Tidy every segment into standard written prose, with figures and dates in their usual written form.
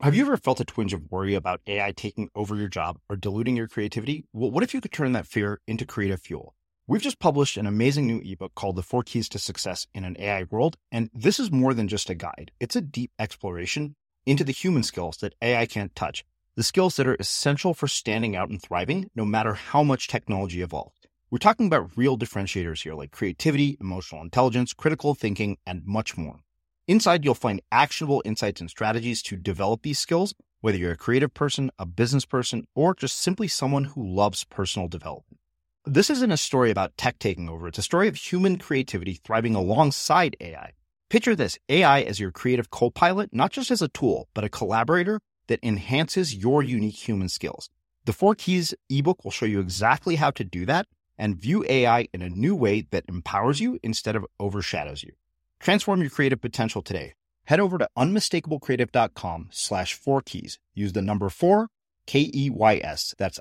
Have you ever felt a twinge of worry about AI taking over your job or diluting your creativity? Well, what if you could turn that fear into creative fuel? We've just published an amazing new ebook called The 4 Keys to Success in an AI World, and this is more than just a guide. It's a deep exploration into the human skills that AI can't touch, the skills that are essential for standing out and thriving, no matter how much technology evolves. We're talking about real differentiators here, like creativity, emotional intelligence, critical thinking, and much more. Inside, you'll find actionable insights and strategies to develop these skills, whether you're a creative person, a business person, or just simply someone who loves personal development. This isn't a story about tech taking over. It's a story of human creativity thriving alongside AI. Picture this, AI as your creative co-pilot, not just as a tool, but a collaborator that enhances your unique human skills. The 4 Keys ebook will show you exactly how to do that and view AI in a new way that empowers you instead of overshadows you. Transform your creative potential today. Head over to unmistakablecreative.com/4keys. Use the number 4, KEYS. That's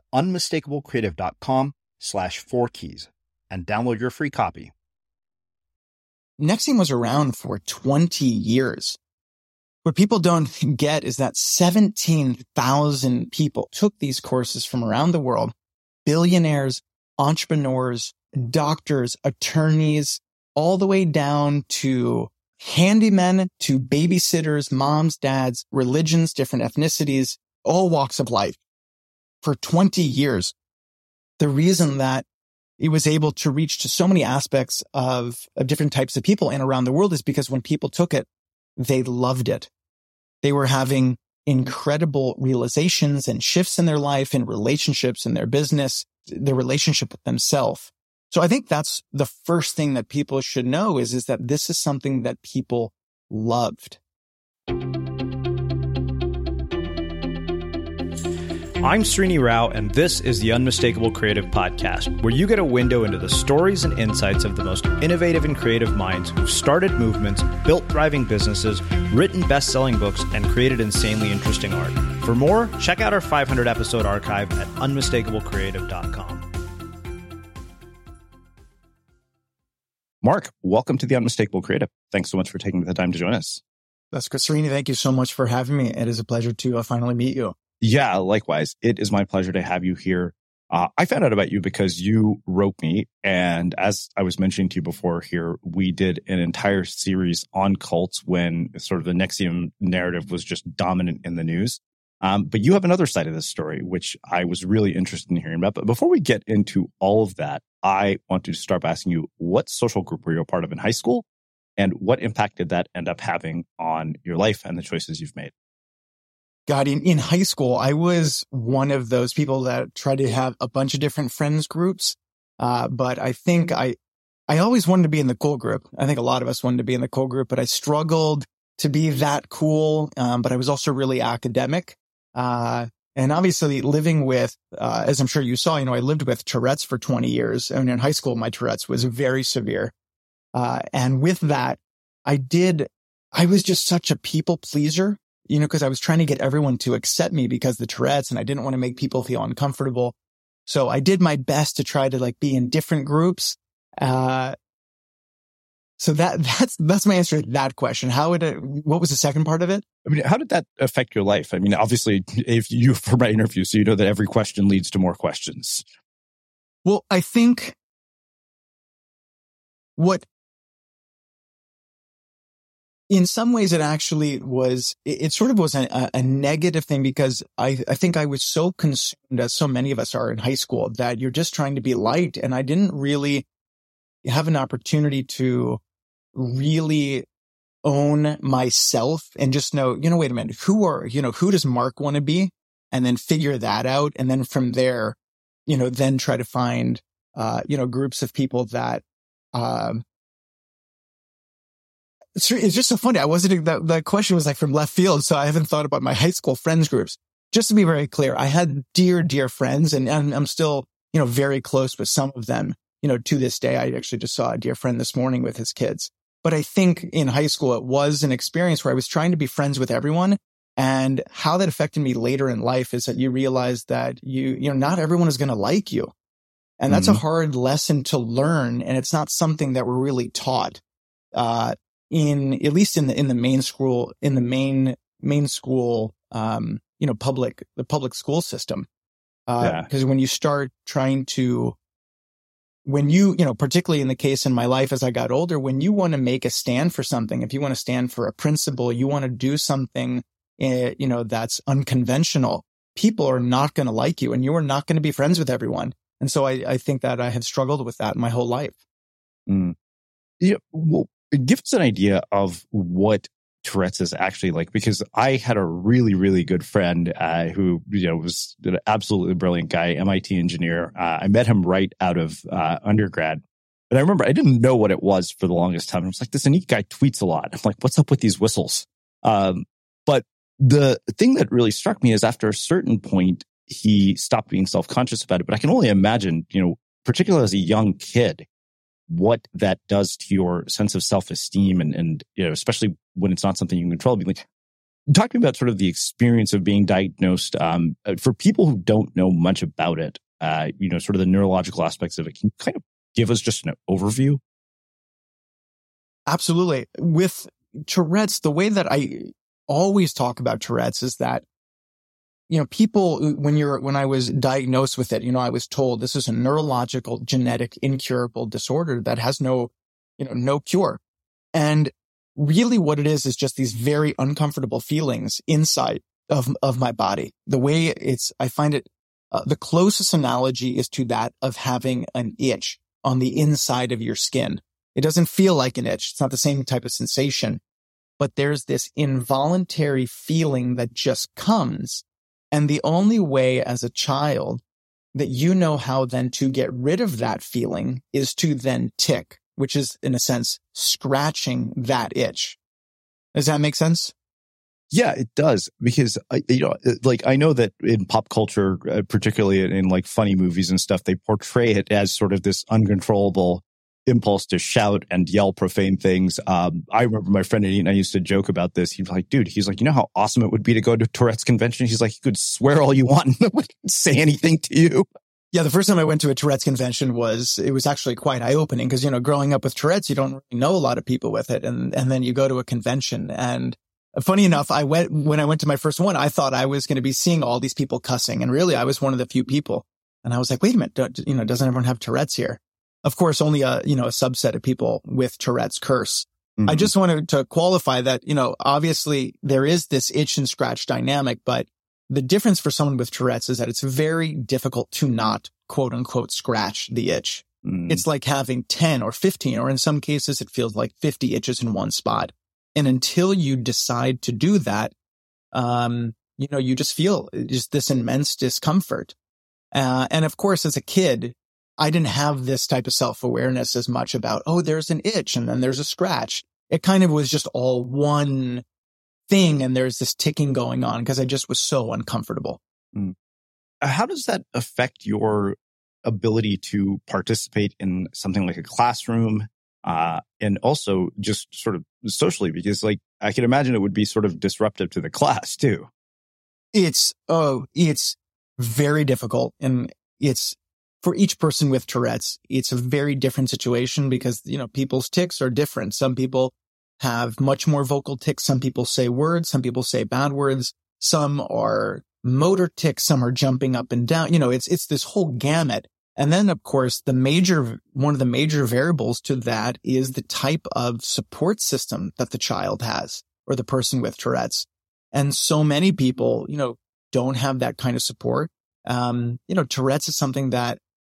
unmistakablecreative.com/4keys and download your free copy. NXIVM was around for 20 years. What people don't get is that 17,000 people took these courses from around the world. Billionaires, entrepreneurs, doctors, attorneys, all the way down to handymen, to babysitters, moms, dads, religions, different ethnicities, all walks of life. For 20 years, the reason that it was able to reach to so many aspects of different types of people and around the world is because when people took it, they loved it. They were having incredible realizations and shifts in their life, in relationships, in their business, their relationship with themselves. So I think that's the first thing that people should know is that this is something that people loved. I'm Srini Rao, and this is the Unmistakable Creative Podcast, where you get a window into the stories and insights of the most innovative and creative minds who've started movements, built thriving businesses, written best-selling books, and created insanely interesting art. For more, check out our 500-episode archive at unmistakablecreative.com. Mark, welcome to the Unmistakable Creative. Thanks so much for taking the time to join us. That's good, Srini. Thank you so much for having me. It is a pleasure to finally meet you. Yeah, likewise. It is my pleasure to have you here. I found out about you because you wrote me. And as I was mentioning to you before here, we did an entire series on cults when sort of the NXIVM narrative was just dominant in the news. But you have another side of this story, which I was really interested in hearing about. But before we get into all of that, I want to start by asking you, what social group were you a part of in high school? And what impact did that end up having on your life and the choices you've made? God, in high school, I was one of those people that tried to have a bunch of different friends groups. But I think I always wanted to be in the cool group. I think a lot of us wanted to be in the cool group, but I struggled to be that cool. But I was also really academic. And obviously living with, as I'm sure you saw, I lived with Tourette's for 20 years. And in high school, my Tourette's was very severe. And with that, I was just such a people pleaser, because I was trying to get everyone to accept me because of the Tourette's and I didn't want to make people feel uncomfortable. So I did my best to try to be in different groups. So that's my answer to that question. What was the second part of it? I mean, how did that affect your life? I mean, obviously, if you, for my interview, so you know that every question leads to more questions. Well, I think in some ways it actually was, it sort of was a negative thing because I think I was so consumed, as so many of us are in high school, that you're just trying to be liked. And I didn't really have an opportunity to really own myself and just know, wait a minute, who does Mark want to be? And then figure that out. And then from there, then try to find, groups of people that, it's just so funny. That question was from left field. So I haven't thought about my high school friends groups. Just to be very clear, I had dear, dear friends and I'm still, very close with some of them, to this day. I actually just saw a dear friend this morning with his kids. But I think in high school, it was an experience where I was trying to be friends with everyone. And how that affected me later in life is that you realize that not everyone is going to like you. And that's a hard lesson to learn. And it's not something that we're really taught, at least in the main school the public school system. Because when you start trying to, particularly in the case in my life as I got older, when you want to make a stand for something, if you want to stand for a principle, you want to do something, that's unconventional, people are not going to like you and you are not going to be friends with everyone. And so I think that I have struggled with that my whole life. Yeah, well, give us an idea of what Tourette's is actually like, because I had a really, really good friend who, was an absolutely brilliant guy, MIT engineer. I met him right out of undergrad. But I remember I didn't know what it was for the longest time. I was like, this neat guy tweets a lot. I'm like, what's up with these whistles? But the thing that really struck me is after a certain point, he stopped being self-conscious about it. But I can only imagine, particularly as a young kid, what that does to your sense of self-esteem and especially when it's not something you can control. Like, talk to me about sort of the experience of being diagnosed for people who don't know much about it, sort of the neurological aspects of it. Can you kind of give us just an overview? Absolutely. With Tourette's, the way that I always talk about Tourette's is that, people, when I was diagnosed with it, I was told this is a neurological, genetic, incurable disorder that has no cure. And really what it is just these very uncomfortable feelings inside of my body. The way I find it, the closest analogy is to that of having an itch on the inside of your skin. It doesn't feel like an itch. It's not the same type of sensation, but there's this involuntary feeling that just comes. And the only way as a child that how then to get rid of that feeling is to then tick, which is in a sense scratching that itch. Does that make sense? Yeah, it does. Because, I know that in pop culture, particularly in like funny movies and stuff, they portray it as sort of this uncontrollable impulse to shout and yell profane things. I remember my friend Eddie and I used to joke about this. He's like, dude, you know how awesome it would be to go to Tourette's convention? He's like, you could swear all you want and nobody would say anything to you. Yeah, the first time I went to a Tourette's convention it was actually quite eye-opening because, growing up with Tourette's, you don't really know a lot of people with it. And then you go to a convention. And funny enough, when I went to my first one, I thought I was going to be seeing all these people cussing. And really, I was one of the few people. And I was like, wait a minute, doesn't everyone have Tourette's here? Of course, only a subset of people with Tourette's curse. Mm-hmm. I just wanted to qualify that, obviously there is this itch and scratch dynamic, but the difference for someone with Tourette's is that it's very difficult to not quote unquote scratch the itch. Mm. It's like having 10 or 15, or in some cases it feels like 50 itches in one spot. And until you decide to do that, you just feel just this immense discomfort. And of course, as a kid, I didn't have this type of self-awareness as much about, there's an itch and then there's a scratch. It kind of was just all one thing. And there's this ticking going on because I just was so uncomfortable. Mm. How does that affect your ability to participate in something like a classroom? And also just sort of socially, because I can imagine it would be sort of disruptive to the class too. It's very difficult. And for each person with Tourette's, it's a very different situation because, people's tics are different. Some people have much more vocal tics. Some people say words. Some people say bad words. Some are motor tics. Some are jumping up and down. It's this whole gamut. And then, of course, one of the major variables to that is the type of support system that the child has or the person with Tourette's. And so many people, don't have that kind of support. Tourette's is something that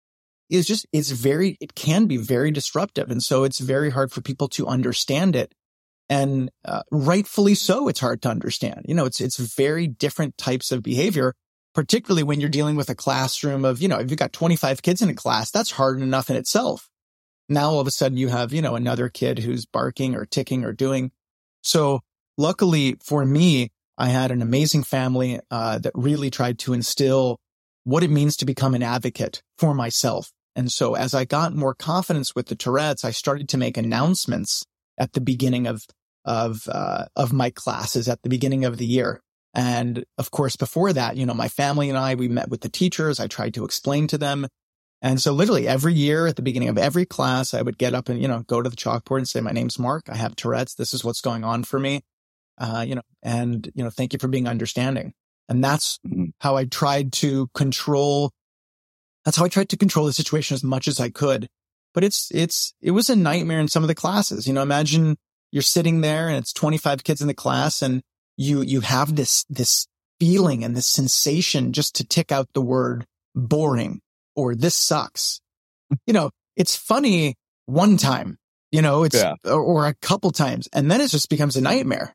it can be very disruptive. And so it's very hard for people to understand it. And rightfully so, it's hard to understand. It's very different types of behavior, particularly when you're dealing with a classroom of, if you've got 25 kids in a class, that's hard enough in itself. Now, all of a sudden you have, another kid who's barking or ticking or doing. So luckily for me, I had an amazing family that really tried to instill what it means to become an advocate for myself. And so as I got more confidence with the Tourette's, I started to make announcements at the beginning of my classes at the beginning of the year. And of course, before that, my family and we met with the teachers. I tried to explain to them. And so literally every year at the beginning of every class, I would get up and, go to the chalkboard and say, my name's Mark. I have Tourette's. This is what's going on for me. thank you for being understanding. And that's how I tried to control. That's how I tried to control the situation as much as I could. But it was a nightmare in some of the classes. Imagine you're sitting there and it's 25 kids in the class and you have this feeling and this sensation just to tick out the word boring or this sucks. It's funny one time, or a couple times, and then it just becomes a nightmare.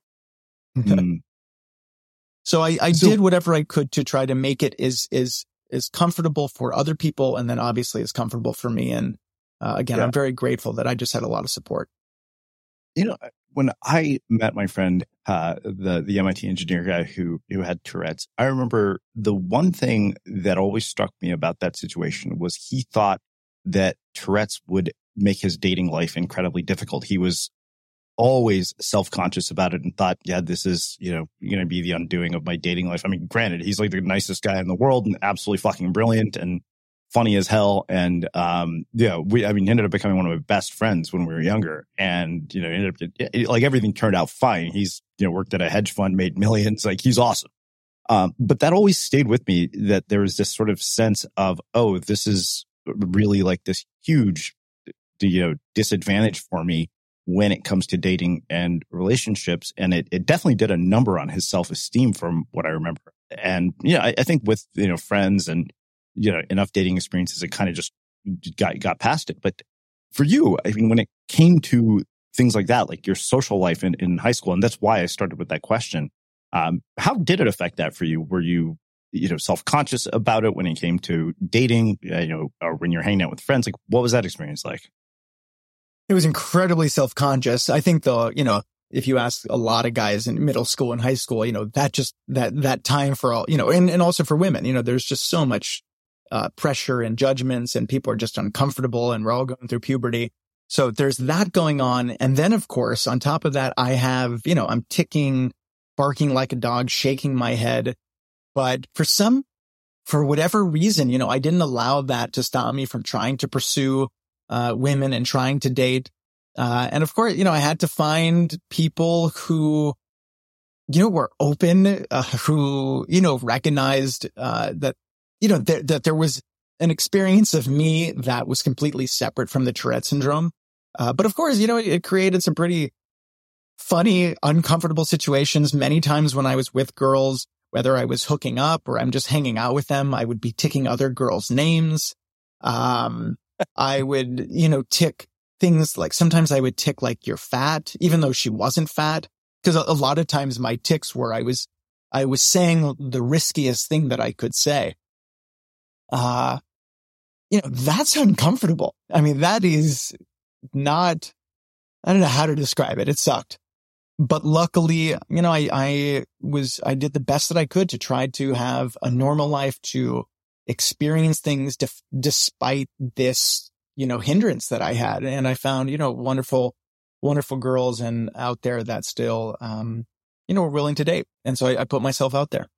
So I did whatever I could to try to make it as comfortable for other people, and then obviously as comfortable for me. And I'm very grateful that I just had a lot of support. When I met my friend, the MIT engineer guy who had Tourette's, I remember the one thing that always struck me about that situation was he thought that Tourette's would make his dating life incredibly difficult. He was always self-conscious about it and thought, yeah, this is, going to be the undoing of my dating life. I mean, granted, he's like the nicest guy in the world and absolutely fucking brilliant and funny as hell. And, he ended up becoming one of my best friends when we were younger. And, everything turned out fine. He's, worked at a hedge fund, made millions. Like, he's awesome. But that always stayed with me, that there was this sort of sense of, oh, this is really like this huge, disadvantage for me when it comes to dating and relationships. And it definitely did a number on his self-esteem from what I remember. And, I think with, friends and, enough dating experiences, it kind of just got past it. But for you, I mean, when it came to things like that, like your social life in high school, and that's why I started with that question, how did it affect that for you? Were you, self-conscious about it when it came to dating, or when you're hanging out with friends? Like, what was that experience like? It was incredibly self-conscious. I think if you ask a lot of guys in middle school and high school, that time for all, and also for women, there's just so much pressure and judgments, and people are just uncomfortable, and we're all going through puberty. So there's that going on. And then, of course, on top of that, I have, I'm ticking, barking like a dog, shaking my head. But for whatever reason, I didn't allow that to stop me from trying to pursue women and trying to date. And of course, I had to find people who, were open, who, recognized, that, that there was an experience of me that was completely separate from the Tourette syndrome. But of course, it created some pretty funny, uncomfortable situations. Many times when I was with girls, whether I was hooking up or I'm just hanging out with them, I would be ticking other girls' names. I would, tick things like, sometimes I would tick like, you're fat, even though she wasn't fat. Because a lot of times my ticks were, I was saying the riskiest thing that I could say. That's uncomfortable. I mean, that is not, I don't know how to describe it. It sucked. But luckily, I did the best that I could to try to have a normal life, to experience things despite this, hindrance that I had. And I found, wonderful girls and out there that still, were willing to date. And so I put myself out there.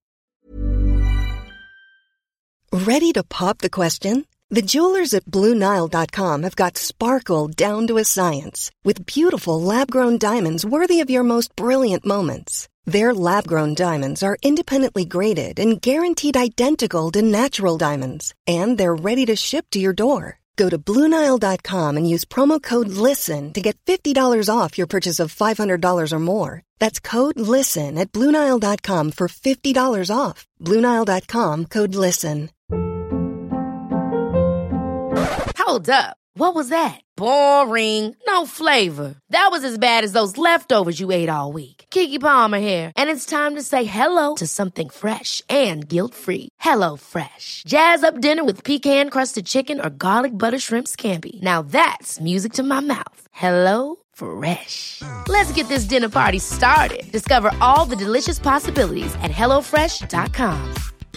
Ready to pop the question? The jewelers at BlueNile.com have got sparkle down to a science with beautiful lab-grown diamonds worthy of your most brilliant moments. Their lab-grown diamonds are independently graded and guaranteed identical to natural diamonds, and they're ready to ship to your door. Go to BlueNile.com and use promo code LISTEN to get $50 off your purchase of $500 or more. That's code LISTEN at BlueNile.com for $50 off. BlueNile.com, code LISTEN. Hold up. What was that? Boring. No flavor. That was as bad as those leftovers you ate all week. Keke Palmer here. And it's time to say hello to something fresh and guilt-free. Hello Fresh. Jazz up dinner with pecan-crusted chicken or garlic butter shrimp scampi. Now that's music to my mouth. Hello Fresh. Let's get this dinner party started. Discover all the delicious possibilities at HelloFresh.com.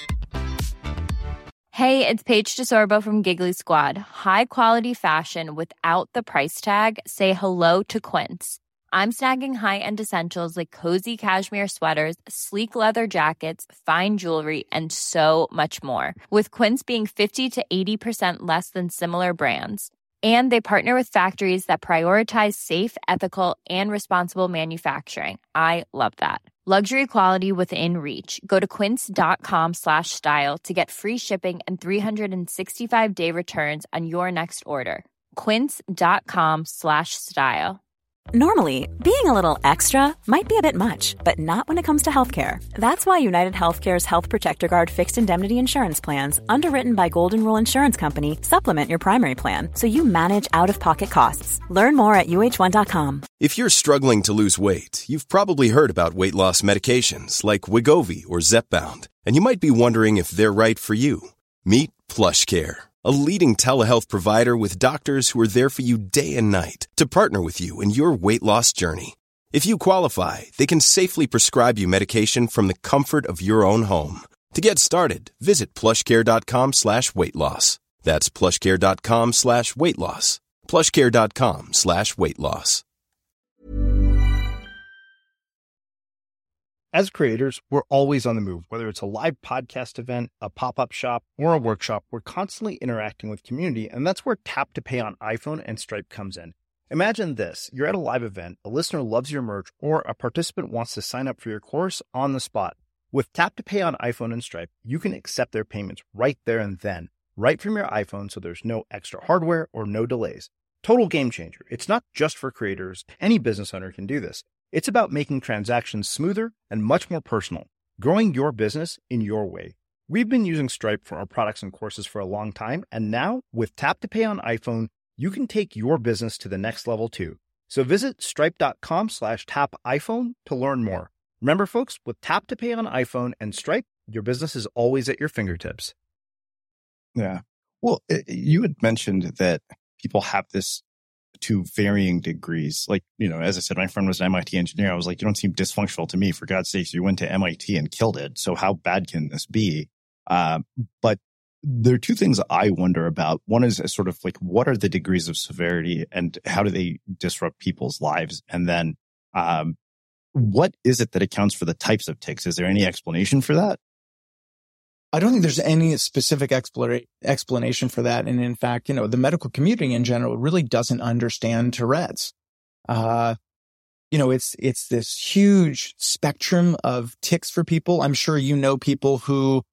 Hey, it's Paige DeSorbo from Giggly Squad. High quality fashion without the price tag. Say hello to Quince. I'm snagging high-end essentials like cozy cashmere sweaters, sleek leather jackets, fine jewelry, and so much more. With Quince being 50 to 80% less than similar brands. And they partner with factories that prioritize safe, ethical, and responsible manufacturing. I love that. Luxury quality within reach. Go to quince.com/style to get free shipping and 365-day returns on your next order. Quince.com/style. Normally, being a little extra might be a bit much, but not when it comes to healthcare. That's why United Healthcare's Health Protector Guard fixed indemnity insurance plans, underwritten by Golden Rule Insurance Company, supplement your primary plan so you manage out-of-pocket costs. Learn more at UH1.com. If you're struggling to lose weight, you've probably heard about weight loss medications like Wegovy or Zepbound, and you might be wondering if they're right for you. Meet PlushCare, a leading telehealth provider with doctors who are there for you day and night to partner with you in your weight loss journey. If you qualify, they can safely prescribe you medication from the comfort of your own home. To get started, visit plushcare.com/weightloss. That's plushcare.com/weightloss. plushcare.com/weightloss. As creators, we're always on the move. Whether it's a live podcast event, a pop-up shop, or a workshop, we're constantly interacting with community, and that's where Tap to Pay on iPhone and Stripe comes in. Imagine this. You're at a live event, a listener loves your merch, or a participant wants to sign up for your course on the spot. With Tap to Pay on iPhone and Stripe, you can accept their payments right there and then, right from your iPhone, so there's no extra hardware or no delays. Total game changer. It's not just for creators. Any business owner can do this. It's about making transactions smoother and much more personal, growing your business in your way. We've been using Stripe for our products and courses for a long time, and now with Tap to Pay on iPhone, you can take your business to the next level too. So visit stripe.com/tapiphone to learn more. Remember, folks, with Tap to Pay on iPhone and Stripe, your business is always at your fingertips. Yeah. Well, you had mentioned that people have this to varying degrees. Like, as I said, my friend was an MIT engineer. I was like, you don't seem dysfunctional to me. For God's sakes, you went to MIT and killed it. So how bad can this be? But there are two things I wonder about. One is sort of like, what are the degrees of severity and how do they disrupt people's lives? And then, what is it that accounts for the types of tics? Is there any explanation for that? I don't think there's any specific explanation for that. And in fact, the medical community in general really doesn't understand Tourette's. It's this huge spectrum of tics for people. I'm sure people who,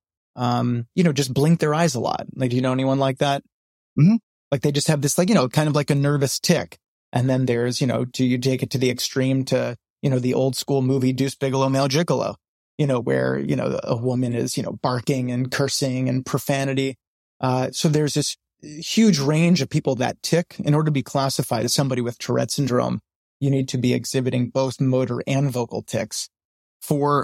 just blink their eyes a lot. Like, do you know anyone like that? Mm-hmm. Like they just have this, kind of like a nervous tic. And then there's, do you take it to the extreme to, the old school movie Deuce Bigalow, Male Gigolo? Where, a woman is, barking and cursing and profanity. So there's this huge range of people that tic. In order to be classified as somebody with Tourette syndrome, you need to be exhibiting both motor and vocal tics. For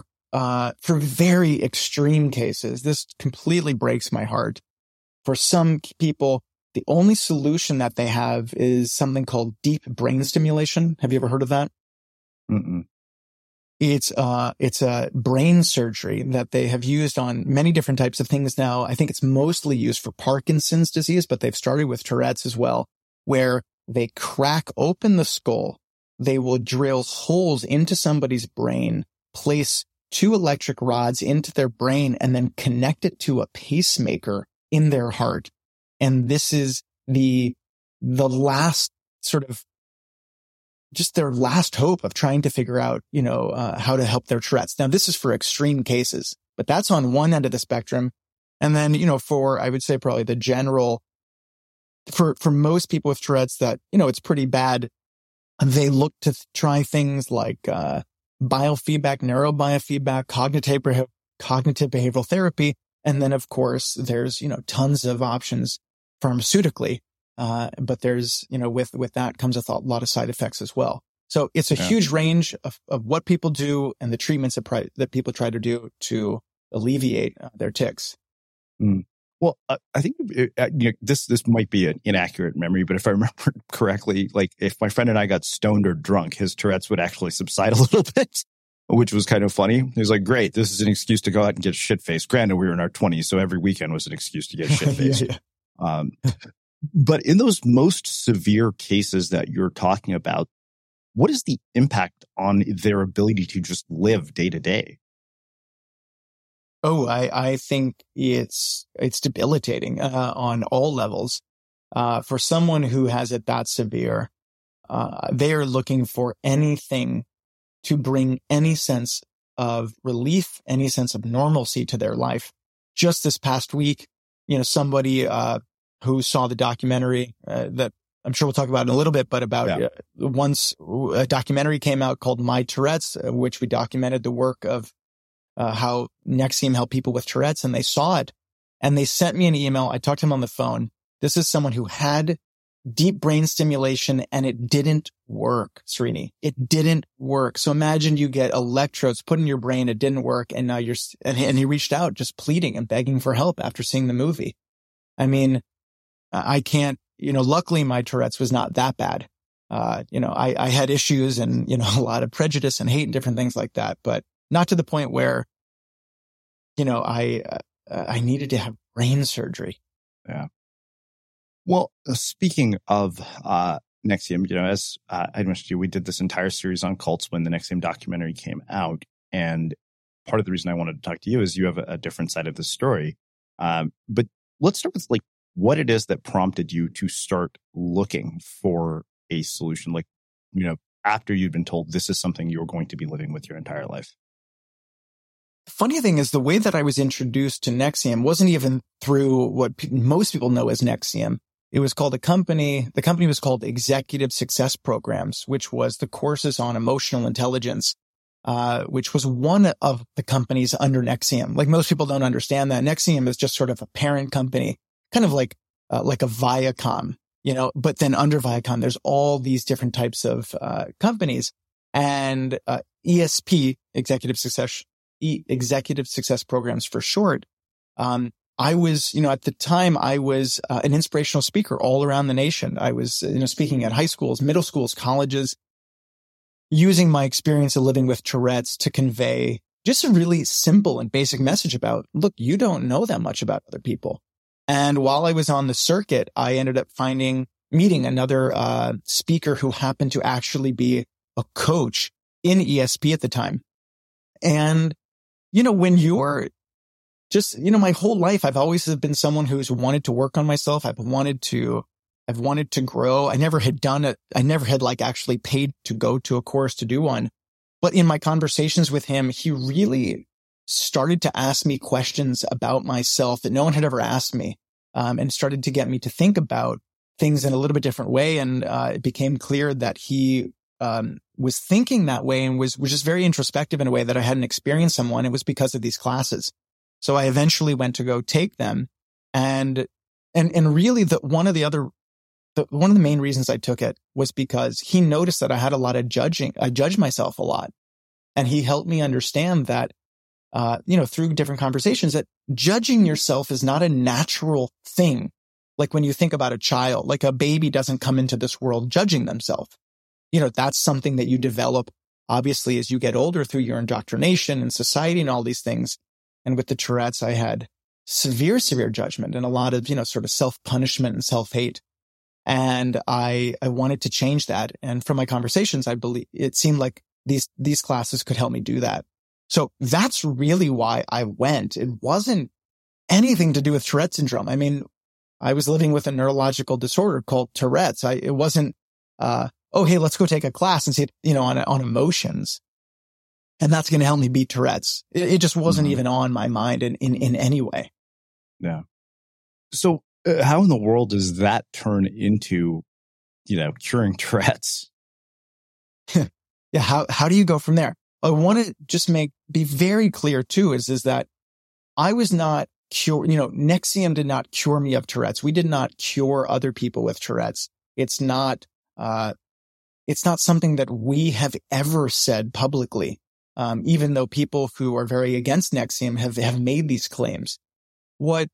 very extreme cases, this completely breaks my heart. For some people, the only solution that they have is something called deep brain stimulation. Have you ever heard of that? Mm-mm. It's a brain surgery that they have used on many different types of things now. I think it's mostly used for Parkinson's disease, but they've started with Tourette's as well, where they crack open the skull. They will drill holes into somebody's brain, place 2 electric rods into their brain, and then connect it to a pacemaker in their heart. And this is the last sort of just their last hope of trying to figure out, how to help their Tourette's. Now, this is for extreme cases, but that's on one end of the spectrum. And then, for, I would say probably the general, for most people with Tourette's that, it's pretty bad. They look to try things like, biofeedback, neurobiofeedback, cognitive behavioral therapy. And then, of course, there's, tons of options pharmaceutically. But there's, with that comes a lot of side effects as well. So it's a huge range of what people do and the treatments that people try to do to alleviate their tics. Mm. Well, I think this might be an inaccurate memory, but if I remember correctly, like if my friend and I got stoned or drunk, his Tourette's would actually subside a little bit, which was kind of funny. He was like, great, this is an excuse to go out and get shit-faced. Granted, we were in our 20s, so every weekend was an excuse to get shit-faced. Yeah. But in those most severe cases that you're talking about, what is the impact on their ability to just live day to day? Oh, I think it's debilitating on all levels. for someone who has it that severe, they are looking for anything to bring any sense of relief, any sense of normalcy to their life. Just this past week, somebody who saw the documentary that I'm sure we'll talk about in a little bit, but about once a documentary came out called My Tourette's, which we documented the work of how NXIVM helped people with Tourette's, and they saw it and they sent me an email. I talked to him on the phone. This is someone who had deep brain stimulation and it didn't work, Srini. It didn't work. So imagine you get electrodes put in your brain. It didn't work. And now and he reached out just pleading and begging for help after seeing the movie. I mean, I can't, luckily my Tourette's was not that bad. I had issues and, a lot of prejudice and hate and different things like that, but not to the point where, I needed to have brain surgery. Yeah. Well, speaking of NXIVM, as I mentioned to you, we did this entire series on cults when the NXIVM documentary came out. And part of the reason I wanted to talk to you is you have a different side of the story. But let's start with what it is that prompted you to start looking for a solution, after you'd been told this is something you're going to be living with your entire life. The funny thing is the way that I was introduced to NXIVM wasn't even through what most people know as NXIVM. It was called the company was called Executive Success Programs, which was the courses on emotional intelligence, which was one of the companies under NXIVM. Like most people don't understand that NXIVM is just sort of a parent company, kind of like a Viacom, but then under Viacom, there's all these different types of companies, and ESP, Executive Success Programs for short. I was, at the time I was an inspirational speaker all around the nation. I was, speaking at high schools, middle schools, colleges, using my experience of living with Tourette's to convey just a really simple and basic message about, look, you don't know that much about other people. And while I was on the circuit, I ended up meeting another speaker who happened to actually be a coach in ESP at the time. And, when you're just, my whole life, I've always been someone who's wanted to work on myself. I've wanted to grow. I never had done it. I never had actually paid to go to a course to do one. But in my conversations with him, he really started to ask me questions about myself that no one had ever asked me, and started to get me to think about things in a little bit different way. And it became clear that he was thinking that way and was just very introspective in a way that I hadn't experienced someone. It was because of these classes. So I eventually went to go take them. And really one of the main reasons I took it was because he noticed that I had a lot of judging. I judged myself a lot. And he helped me understand that, through different conversations, that judging yourself is not a natural thing. Like when you think about a child, like a baby doesn't come into this world judging themselves. That's something that you develop, obviously, as you get older through your indoctrination and society and all these things. And with the Tourette's, I had severe judgment and a lot of, sort of self-punishment and self-hate. And I wanted to change that. And from my conversations, I believe it seemed like these classes could help me do that. So that's really why I went. It wasn't anything to do with Tourette syndrome. I mean, I was living with a neurological disorder called Tourette's. It wasn't, hey, let's go take a class and see, on emotions. And that's going to help me beat Tourette's. It just wasn't even on my mind in any way. Yeah. So how in the world does that turn into, curing Tourette's? Yeah. How do you go from there? I want to just be very clear too, is that I was not cured. NXIVM did not cure me of Tourette's. We did not cure other people with Tourette's. It's not something that we have ever said publicly. Even though people who are very against NXIVM have made these claims. What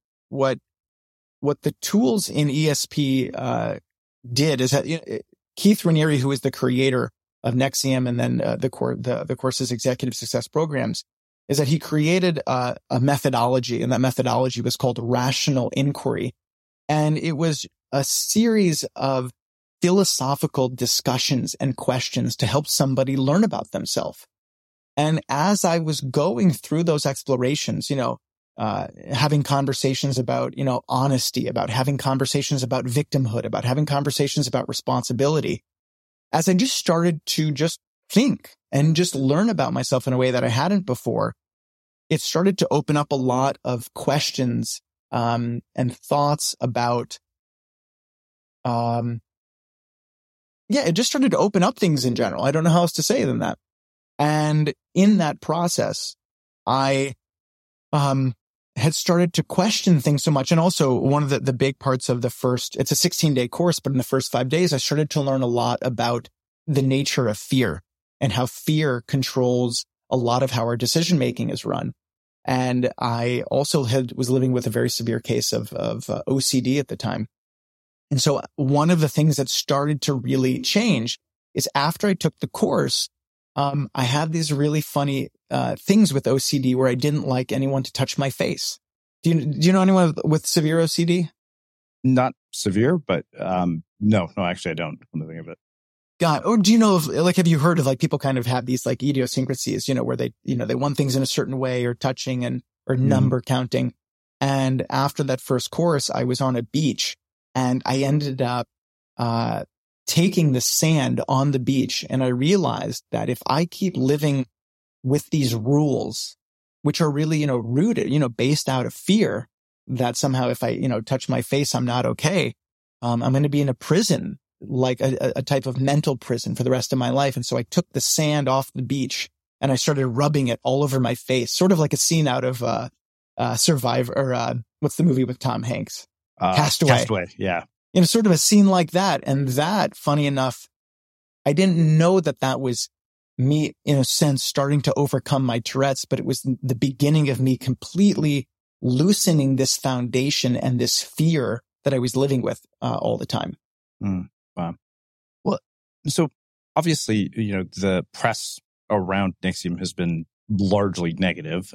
the tools in ESP did is that Keith Raniere, who is the creator of NXIVM and then the course's Executive Success Programs, is that he created a methodology, and that methodology was called rational inquiry. And it was a series of philosophical discussions and questions to help somebody learn about themselves. And as I was going through those explorations, having conversations about, honesty, about having conversations about victimhood, about having conversations about responsibility. As I just started to just think and just learn about myself in a way that I hadn't before, it started to open up a lot of questions and thoughts about, it just started to open up things in general. I don't know how else to say than that. And in that process, I had started to question things so much. And also one of the big parts of it's a 16-day course, but in the first 5 days, I started to learn a lot about the nature of fear and how fear controls a lot of how our decision-making is run. And I also was living with a very severe case of OCD at the time. And so one of the things that started to really change is after I took the course, I had these really funny things with OCD where I didn't like anyone to touch my face. Do you know anyone with severe OCD? Not severe, but no, actually I don't. I'm thinking of it. God, or do you know have you heard of people kind of have these idiosyncrasies, where they want things in a certain way, or touching or number counting. And after that first course, I was on a beach and I ended up taking the sand on the beach. And I realized that if I keep living with these rules, which are really, rooted, based out of fear that somehow if I, touch my face, I'm not okay. I'm going to be in a prison, like a type of mental prison for the rest of my life. And so I took the sand off the beach and I started rubbing it all over my face, sort of like a scene out of Survivor, or what's the movie with Tom Hanks? Castaway. Yeah. Sort of a scene like that. And that, funny enough, I didn't know that was me, in a sense, starting to overcome my Tourette's, but it was the beginning of me completely loosening this foundation and this fear that I was living with all the time. Wow. Well, so obviously, the press around NXIVM has been largely negative,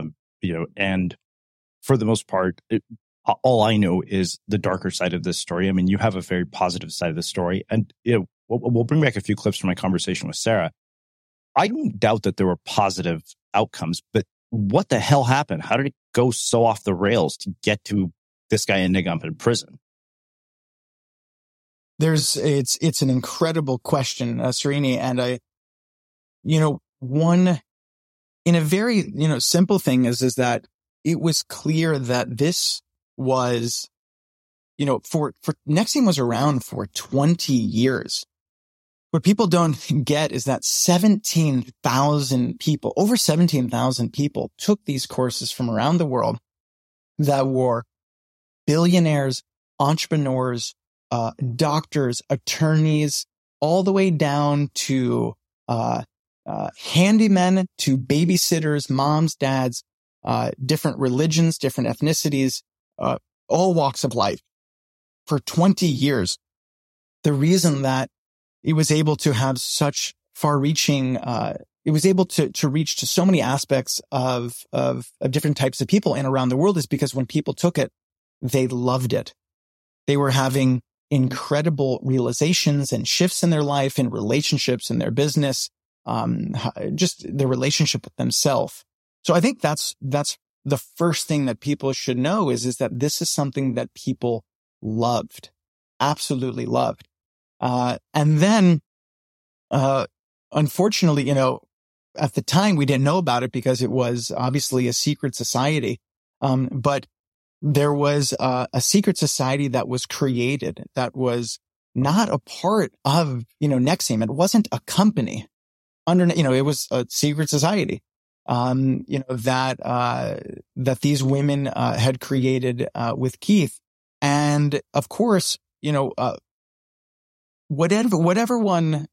and for the most part, all I know is the darker side of this story. I mean, you have a very positive side of the story, and we'll bring back a few clips from my conversation with Sarah. I don't doubt that there were positive outcomes, but what the hell happened? How did it go so off the rails to get to this guy in Nigump in prison? It's an incredible question, Srini, and one in a very simple thing is that it was clear that this was for NXIVM was around for 20 years. What people don't get is that 17,000 people, over 17,000 people took these courses from around the world that were billionaires, entrepreneurs, doctors, attorneys, all the way down to handymen, to babysitters, moms, dads, different religions, different ethnicities, all walks of life. For 20 years, the reason that it was able to have such far-reaching, it was able to reach to so many aspects of different types of people and around the world is because when people took it, they loved it. They were having incredible realizations and shifts in their life, in relationships, in their business, just the relationship with themselves. So I think that's the first thing that people should know is that this is something that people loved, absolutely loved. And then, unfortunately, at the time we didn't know about it because it was obviously a secret society. But there was a secret society that was created that was not a part of, NXIVM. It wasn't a company it was a secret society, that these women, had created, with Keith. And of course, whatever one,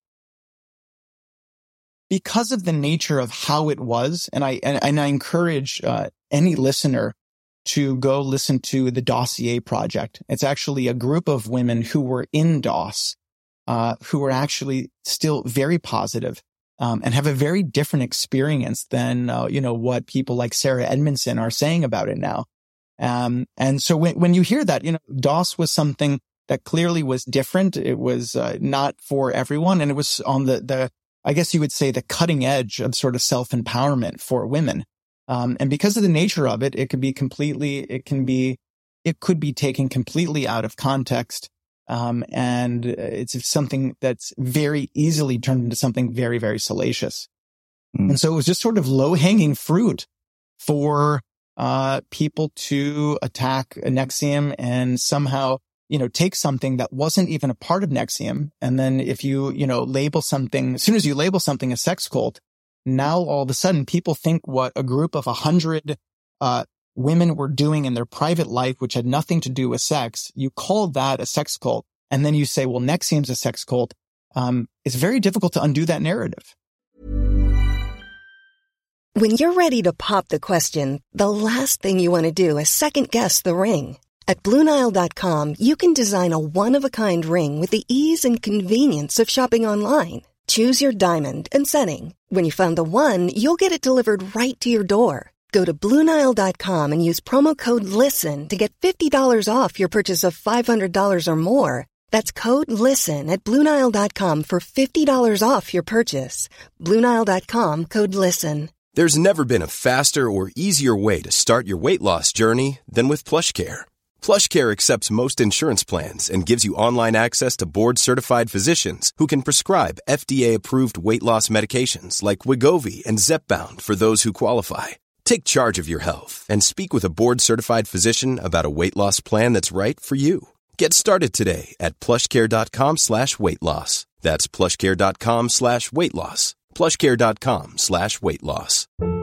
because of the nature of how it was, and I encourage, any listener to go listen to the Dossier Project. It's actually a group of women who were in DOS, who were actually still very positive, and have a very different experience than, what people like Sarah Edmondson are saying about it now. And so when you hear that, DOS was something that clearly was different. It was, not for everyone. And it was on the I guess you would say the cutting edge of sort of self-empowerment for women. And because of the nature of it, it could be taken completely out of context. And it's something that's very easily turned into something very, very salacious. And so it was just sort of low hanging fruit for people to attack NXIVM and somehow, take something that wasn't even a part of NXIVM. And then if you, label something, as soon as you label something a sex cult, now all of a sudden people think what a group of 100 women were doing in their private life, which had nothing to do with sex, you call that a sex cult. And then you say, well, NXIVM's a sex cult. It's very difficult to undo that narrative. When you're ready to pop the question, the last thing you want to do is second guess the ring. At BlueNile.com, you can design a one-of-a-kind ring with the ease and convenience of shopping online. Choose your diamond and setting. When you find the one, you'll get it delivered right to your door. Go to BlueNile.com and use promo code LISTEN to get $50 off your purchase of $500 or more. That's code LISTEN at BlueNile.com for $50 off your purchase. BlueNile.com, code LISTEN. There's never been a faster or easier way to start your weight loss journey than with PlushCare. PlushCare accepts most insurance plans and gives you online access to board-certified physicians who can prescribe FDA-approved weight loss medications like Wegovy and Zepbound for those who qualify. Take charge of your health and speak with a board-certified physician about a weight loss plan that's right for you. Get started today at plushcare.com/weight-loss. That's plushcare.com/weight-loss. plushcare.com/weight-loss.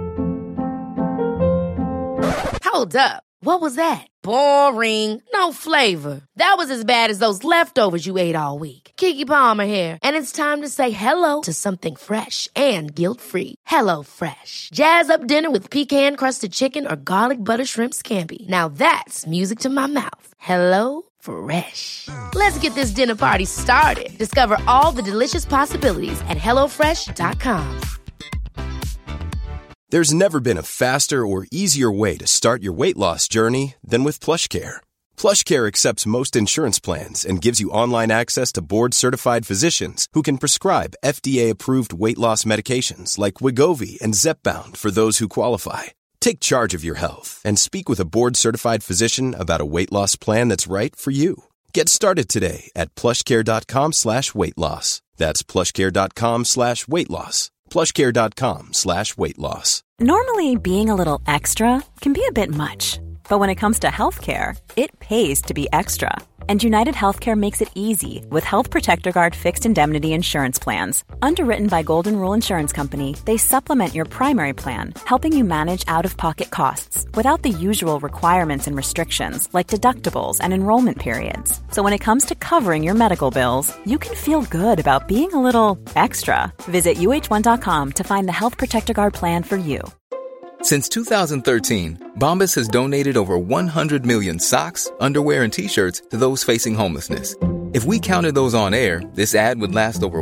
Hold up. What was that? Boring. No flavor. That was as bad as those leftovers you ate all week. Keke Palmer here. And it's time to say hello to something fresh and guilt-free. Hello Fresh. Jazz up dinner with pecan-crusted chicken or garlic butter shrimp scampi. Now that's music to my mouth. Hello Fresh. Let's get this dinner party started. Discover all the delicious possibilities at HelloFresh.com. There's never been a faster or easier way to start your weight loss journey than with PlushCare. PlushCare accepts most insurance plans and gives you online access to board-certified physicians who can prescribe FDA-approved weight loss medications like Wegovy and Zepbound for those who qualify. Take charge of your health and speak with a board-certified physician about a weight loss plan that's right for you. Get started today at plushcare.com/weight-loss. That's plushcare.com/weight-loss. plushcare.com/weight-loss. Normally, being a little extra can be a bit much, but when it comes to healthcare, it pays to be extra. And United Healthcare makes it easy with Health Protector Guard fixed indemnity insurance plans. Underwritten by Golden Rule Insurance Company, they supplement your primary plan, helping you manage out-of-pocket costs without the usual requirements and restrictions like deductibles and enrollment periods. So when it comes to covering your medical bills, you can feel good about being a little extra. Visit UH1.com to find the Health Protector Guard plan for you. Since 2013, Bombas has donated over 100 million socks, underwear, and T-shirts to those facing homelessness. If we counted those on air, this ad would last over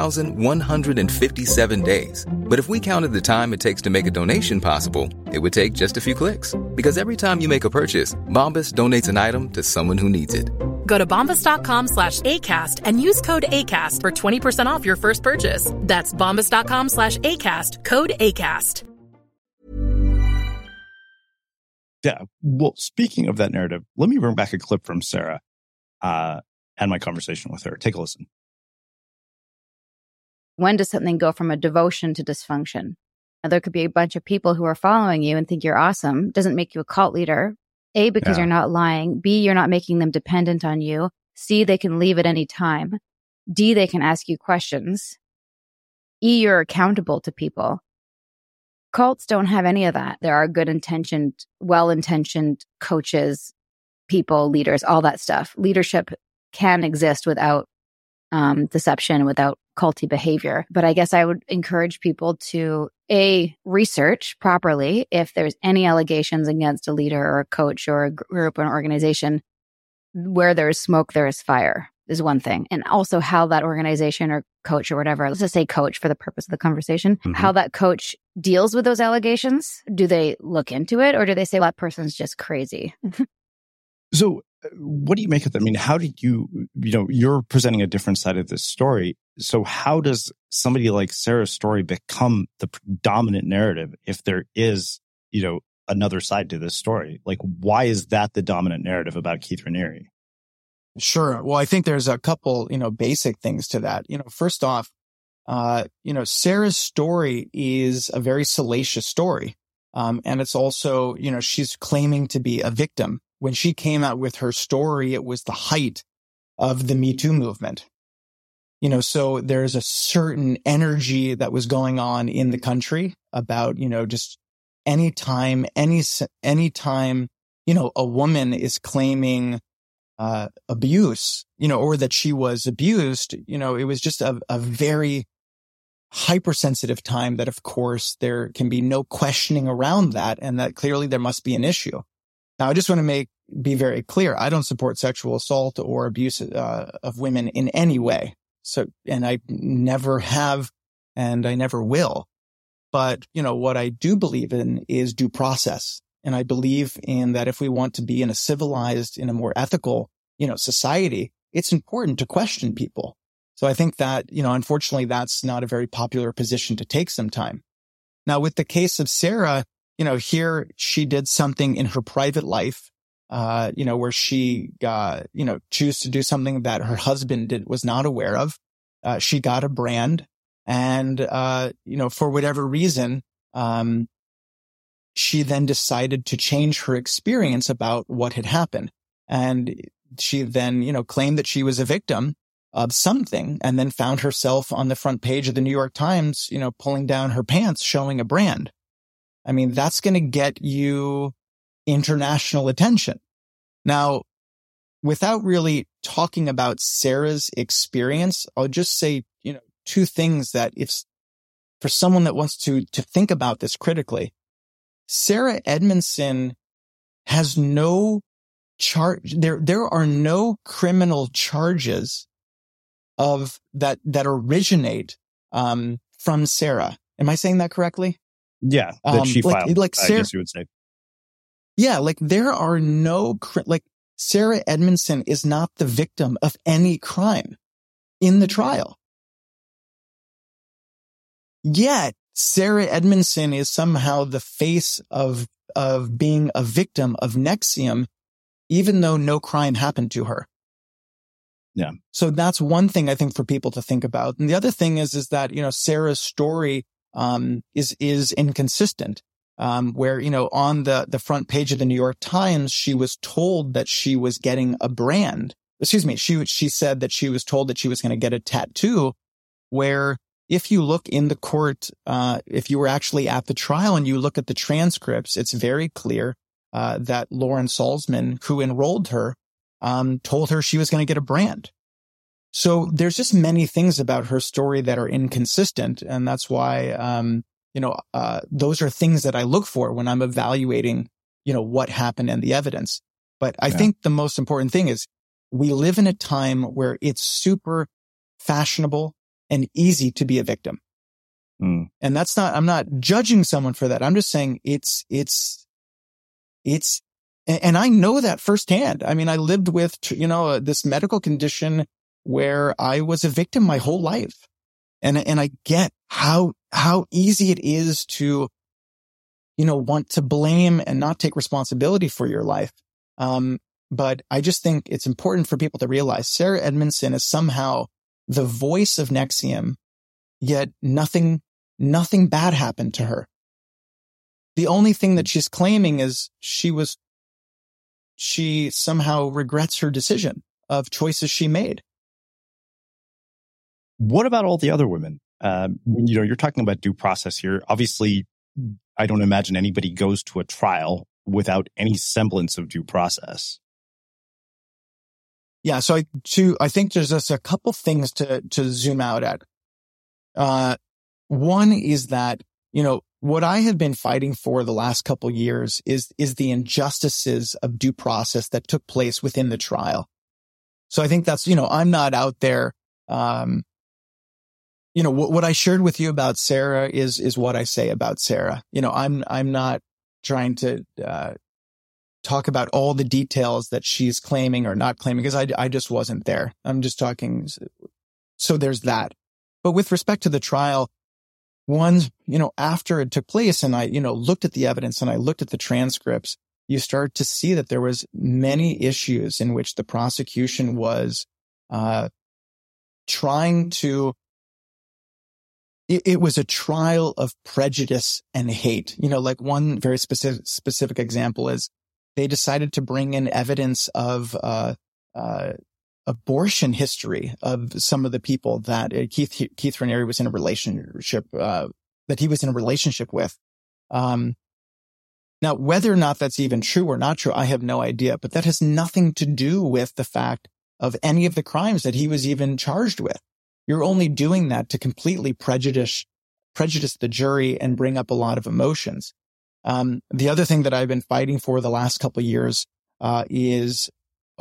1,157 days. But if we counted the time it takes to make a donation possible, it would take just a few clicks. Because every time you make a purchase, Bombas donates an item to someone who needs it. Go to bombas.com/ACAST and use code ACAST for 20% off your first purchase. That's bombas.com/ACAST, code ACAST. Yeah. Well, speaking of that narrative, let me bring back a clip from Sarah and my conversation with her. Take a listen. When does something go from a devotion to dysfunction? Now, there could be a bunch of people who are following you and think you're awesome. Doesn't make you a cult leader. A, because you're not lying. B, you're not making them dependent on you. C, they can leave at any time. D, they can ask you questions. E, you're accountable to people. Cults don't have any of that. There are good-intentioned, well-intentioned coaches, people, leaders, all that stuff. Leadership can exist without deception, without culty behavior. But I guess I would encourage people to, A, research properly if there's any allegations against a leader or a coach or a group or an organization. Where there is smoke, there is fire is one thing. And also how that organization or coach or whatever, let's just say coach for the purpose of the conversation, how that coach deals with those allegations. Do they look into it or do they say, well, that person's just crazy? So what do you make of that? I mean, how did you're presenting a different side of this story. So how does somebody like Sarah's story become the predominant narrative if there is another side to this story. Like, why is that the dominant narrative about Keith Raniere? Sure. Well, I think there's a couple, basic things to that. First off, Sarah's story is a very salacious story. And it's also, she's claiming to be a victim. When she came out with her story, it was the height of the Me Too movement. So there's a certain energy that was going on in the country about, just anytime, a woman is claiming abuse, or that she was abused, it was just a very hypersensitive time that, of course, there can be no questioning around that, and that clearly there must be an issue. Now, I just want to be very clear. I don't support sexual assault or abuse of women in any way. So, and I never have, and I never will. But, what I do believe in is due process. And I believe in that if we want to be in a civilized, in a more ethical, society, it's important to question people. So I think that, unfortunately, that's not a very popular position to take sometimes. Now, with the case of Sarah, here she did something in her private life, where she, chose to do something that her husband was not aware of. She got a brand and, for whatever reason, she then decided to change her experience about what had happened. And she then, claimed that she was a victim of something and then found herself on the front page of the New York Times, pulling down her pants, showing a brand. I mean, that's going to get you international attention. Now, without really talking about Sarah's experience, I'll just say, two things that if for someone that wants to think about this critically, Sarah Edmondson has no charge. There are no criminal charges of that originate from Sarah. Am I saying that correctly? Yeah, that she filed. Like Sarah, I guess you would say. Yeah, there are no Sarah Edmondson is not the victim of any crime in the trial. Yet Sarah Edmondson is somehow the face of being a victim of NXIVM, even though no crime happened to her. Yeah. So that's one thing I think for people to think about. And the other thing is that, Sarah's story, is inconsistent. Where, on the front page of the New York Times, she was told that she was getting a brand. Excuse me. She said that she was told that she was going to get a tattoo, where if you look in the court, if you were actually at the trial and you look at the transcripts, it's very clear, that Lauren Salzman, who enrolled her, told her she was going to get a brand. So there's just many things about her story that are inconsistent. And that's why, those are things that I look for when I'm evaluating, what happened and the evidence. But I think the most important thing is we live in a time where it's super fashionable and easy to be a victim. And I'm not judging someone for that. I'm just saying it's, and I know that firsthand. I mean, I lived with, this medical condition where I was a victim my whole life. And I get how easy it is to, want to blame and not take responsibility for your life. But I just think it's important for people to realize Sarah Edmondson is somehow the voice of NXIVM, yet nothing bad happened to her. The only thing that she's claiming is she somehow regrets her decision of choices she made. What about all the other women? You're talking about due process here. Obviously, I don't imagine anybody goes to a trial without any semblance of due process. Yeah. So I think there's just a couple things to zoom out at. One is that, what I have been fighting for the last couple years is the injustices of due process that took place within the trial. So I think that's, I'm not out there, what I shared with you about Sarah is what I say about Sarah. I'm not trying to, talk about all the details that she's claiming or not claiming because I just wasn't there. I'm just talking. So there's that. But with respect to the trial, after it took place and I, looked at the evidence and I looked at the transcripts, you start to see that there was many issues in which the prosecution was trying to, it was a trial of prejudice and hate. Like one very specific example is they decided to bring in evidence of abortion history of some of the people that Keith Raniere was in a relationship, that he was in a relationship with. Now, whether or not that's even true or not true, I have no idea, but that has nothing to do with the fact of any of the crimes that he was even charged with. You're only doing that to completely prejudice the jury and bring up a lot of emotions. The other thing that I've been fighting for the last couple of years is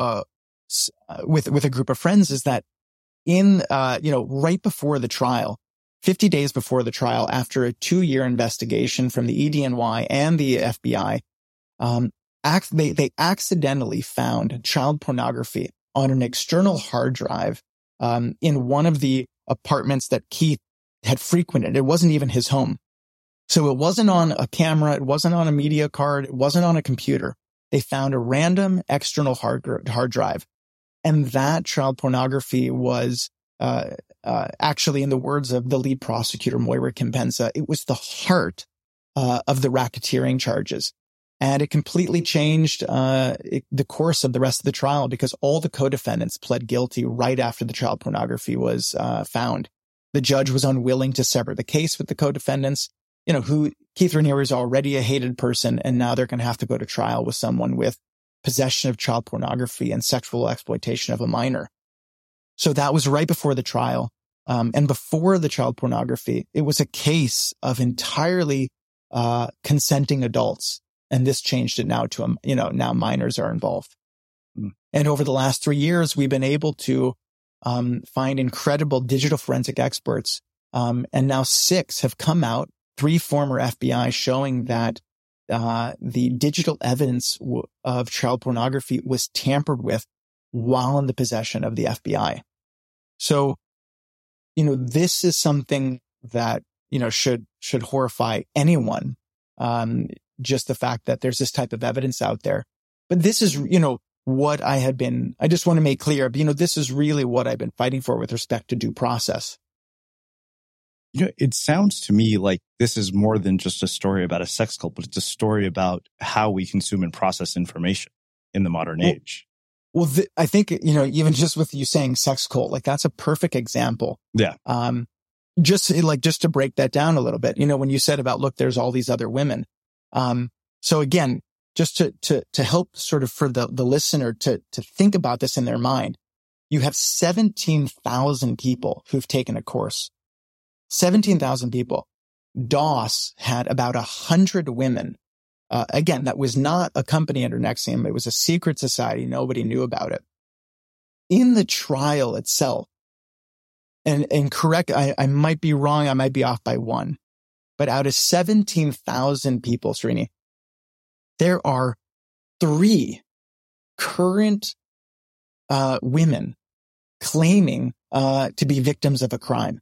with a group of friends is that right before the trial, 50 days before the trial, after a 2-year investigation from the EDNY and the FBI, they accidentally found child pornography on an external hard drive in one of the apartments that Keith had frequented. It wasn't even his home. So it wasn't on a camera. It wasn't on a media card. It wasn't on a computer. They found a random external hard drive. And that child pornography was actually, in the words of the lead prosecutor, Moira Compensa, it was the heart of the racketeering charges. And it completely changed the course of the rest of the trial because all the co-defendants pled guilty right after the child pornography was found. The judge was unwilling to sever the case with the co-defendants, who Keith Raniere is already a hated person, and now they're going to have to go to trial with someone with possession of child pornography and sexual exploitation of a minor. So that was right before the trial. And before the child pornography, it was a case of entirely consenting adults. And this changed it now to, now minors are involved. Mm. And over the last 3 years, we've been able to find incredible digital forensic experts. And now 6 have come out, 3 former FBI, showing that the digital evidence of child pornography was tampered with while in the possession of the FBI. So, this is something that, should horrify anyone. Just the fact that there's this type of evidence out there. But this is, what I just want to make clear, this is really what I've been fighting for with respect to due process. It sounds to me like this is more than just a story about a sex cult, but it's a story about how we consume and process information in the modern age. Well, I think, even just with you saying sex cult, like that's a perfect example. Yeah. Just to break that down a little bit, when you said about, look, there's all these other women. So again, just to help sort of for the listener to think about this in their mind, you have 17,000 people who've taken a course. 17,000 people. DOS had about 100 women. Again, that was not a company under NXIVM. It was a secret society. Nobody knew about it. In the trial itself, and correct, I might be wrong. I might be off by 1. But out of 17,000 people, Srini, there are 3 current women claiming to be victims of a crime.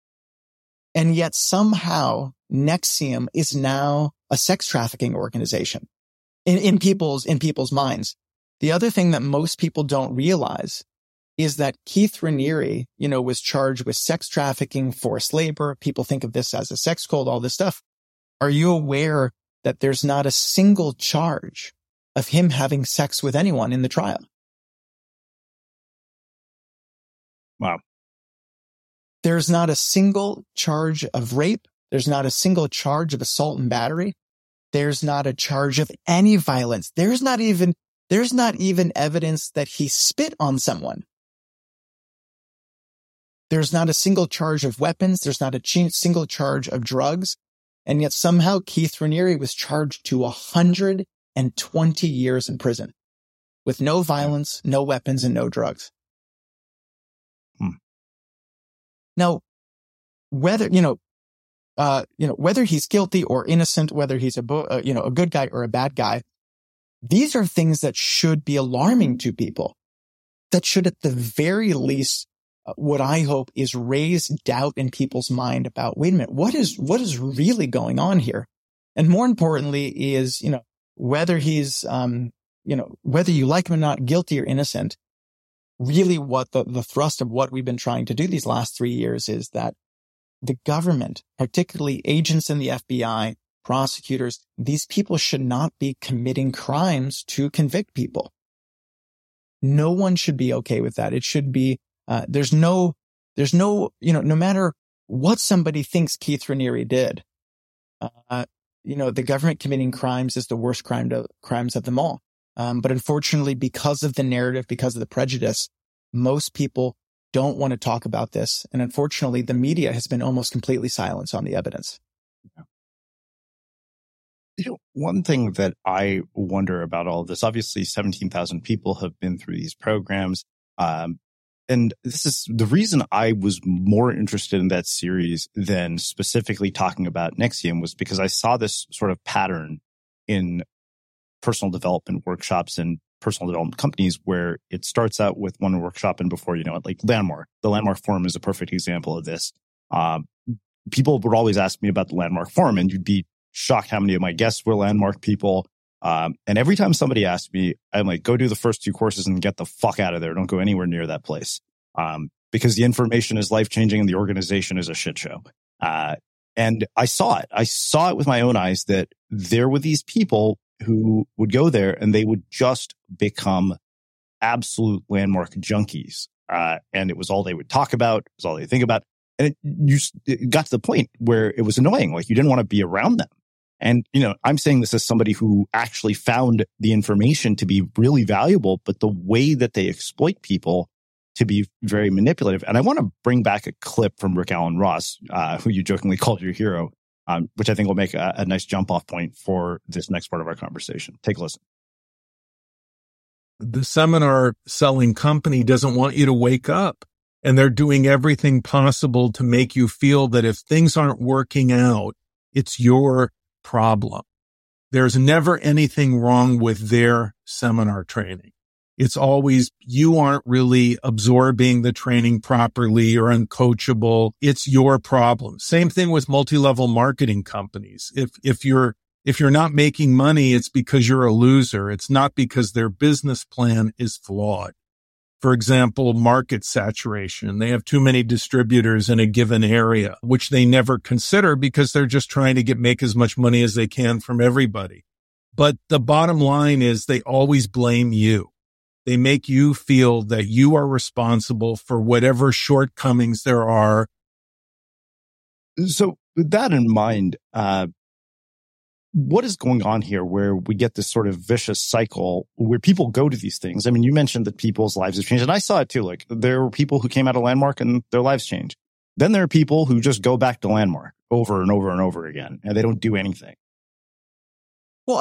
And yet somehow NXIVM is now a sex trafficking organization in people's minds. The other thing that most people don't realize is that Keith Raniere, was charged with sex trafficking, forced labor. People think of this as a sex cult, all this stuff. Are you aware that there's not a single charge of him having sex with anyone in the trial? Wow. There's not a single charge of rape. There's not a single charge of assault and battery. There's not a charge of any violence. There's not even evidence that he spit on someone. There's not a single charge of weapons. There's not a single charge of drugs. And yet somehow Keith Raniere was charged to 120 years in prison with no violence, no weapons, and no drugs. Now, whether he's guilty or innocent, whether he's a good guy or a bad guy, these are things that should be alarming to people. That should, at the very least, what I hope is raise doubt in people's mind about, wait a minute, what is really going on here? And more importantly is, whether he's, whether you like him or not, guilty or innocent, really what the thrust of what we've been trying to do these last 3 years is that the government, particularly agents in the FBI, prosecutors, these people should not be committing crimes to convict people. No one should be okay with that. It should be, there's no, no matter what somebody thinks Keith Raniere did, the government committing crimes is the worst crimes of them all. But unfortunately, because of the narrative, because of the prejudice, most people don't want to talk about this. And unfortunately, the media has been almost completely silent on the evidence. One thing that I wonder about all of this, obviously 17,000 people have been through these programs. And this is the reason I was more interested in that series than specifically talking about NXIVM, was because I saw this sort of pattern in personal development workshops and personal development companies where it starts out with one workshop and before you know it, like Landmark. The Landmark Forum is a perfect example of this. People would always ask me about the Landmark Forum, and you'd be shocked how many of my guests were Landmark people. And every time somebody asked me, I'm like, go do the first 2 courses and get the fuck out of there. Don't go anywhere near that place. Because the information is life-changing and the organization is a shit show. And I saw it. I saw it with my own eyes that there were these people who would go there and they would just become absolute Landmark junkies. And it was all they would talk about. It was all they think about. And it got to the point where it was annoying. Like, you didn't want to be around them. And, I'm saying this as somebody who actually found the information to be really valuable, but the way that they exploit people to be very manipulative. And I want to bring back a clip from Rick Alan Ross, who you jokingly called your hero, which I think will make a nice jump off point for this next part of our conversation. Take a listen. The seminar selling company doesn't want you to wake up, and they're doing everything possible to make you feel that if things aren't working out, it's your problem. There's never anything wrong with their seminar training. It's always, you aren't really absorbing the training properly or uncoachable. It's your problem. Same thing with multi-level marketing companies. If you're not making money, it's because you're a loser. It's not because their business plan is flawed. For example, market saturation. They have too many distributors in a given area, which they never consider because they're just trying to make as much money as they can from everybody. But the bottom line is they always blame you. They make you feel that you are responsible for whatever shortcomings there are. So with that in mind, what is going on here where we get this sort of vicious cycle where people go to these things? I mean, you mentioned that people's lives have changed, and I saw it too. Like, there were people who came out of Landmark and their lives changed. Then there are people who just go back to Landmark over and over and over again, and they don't do anything. Well,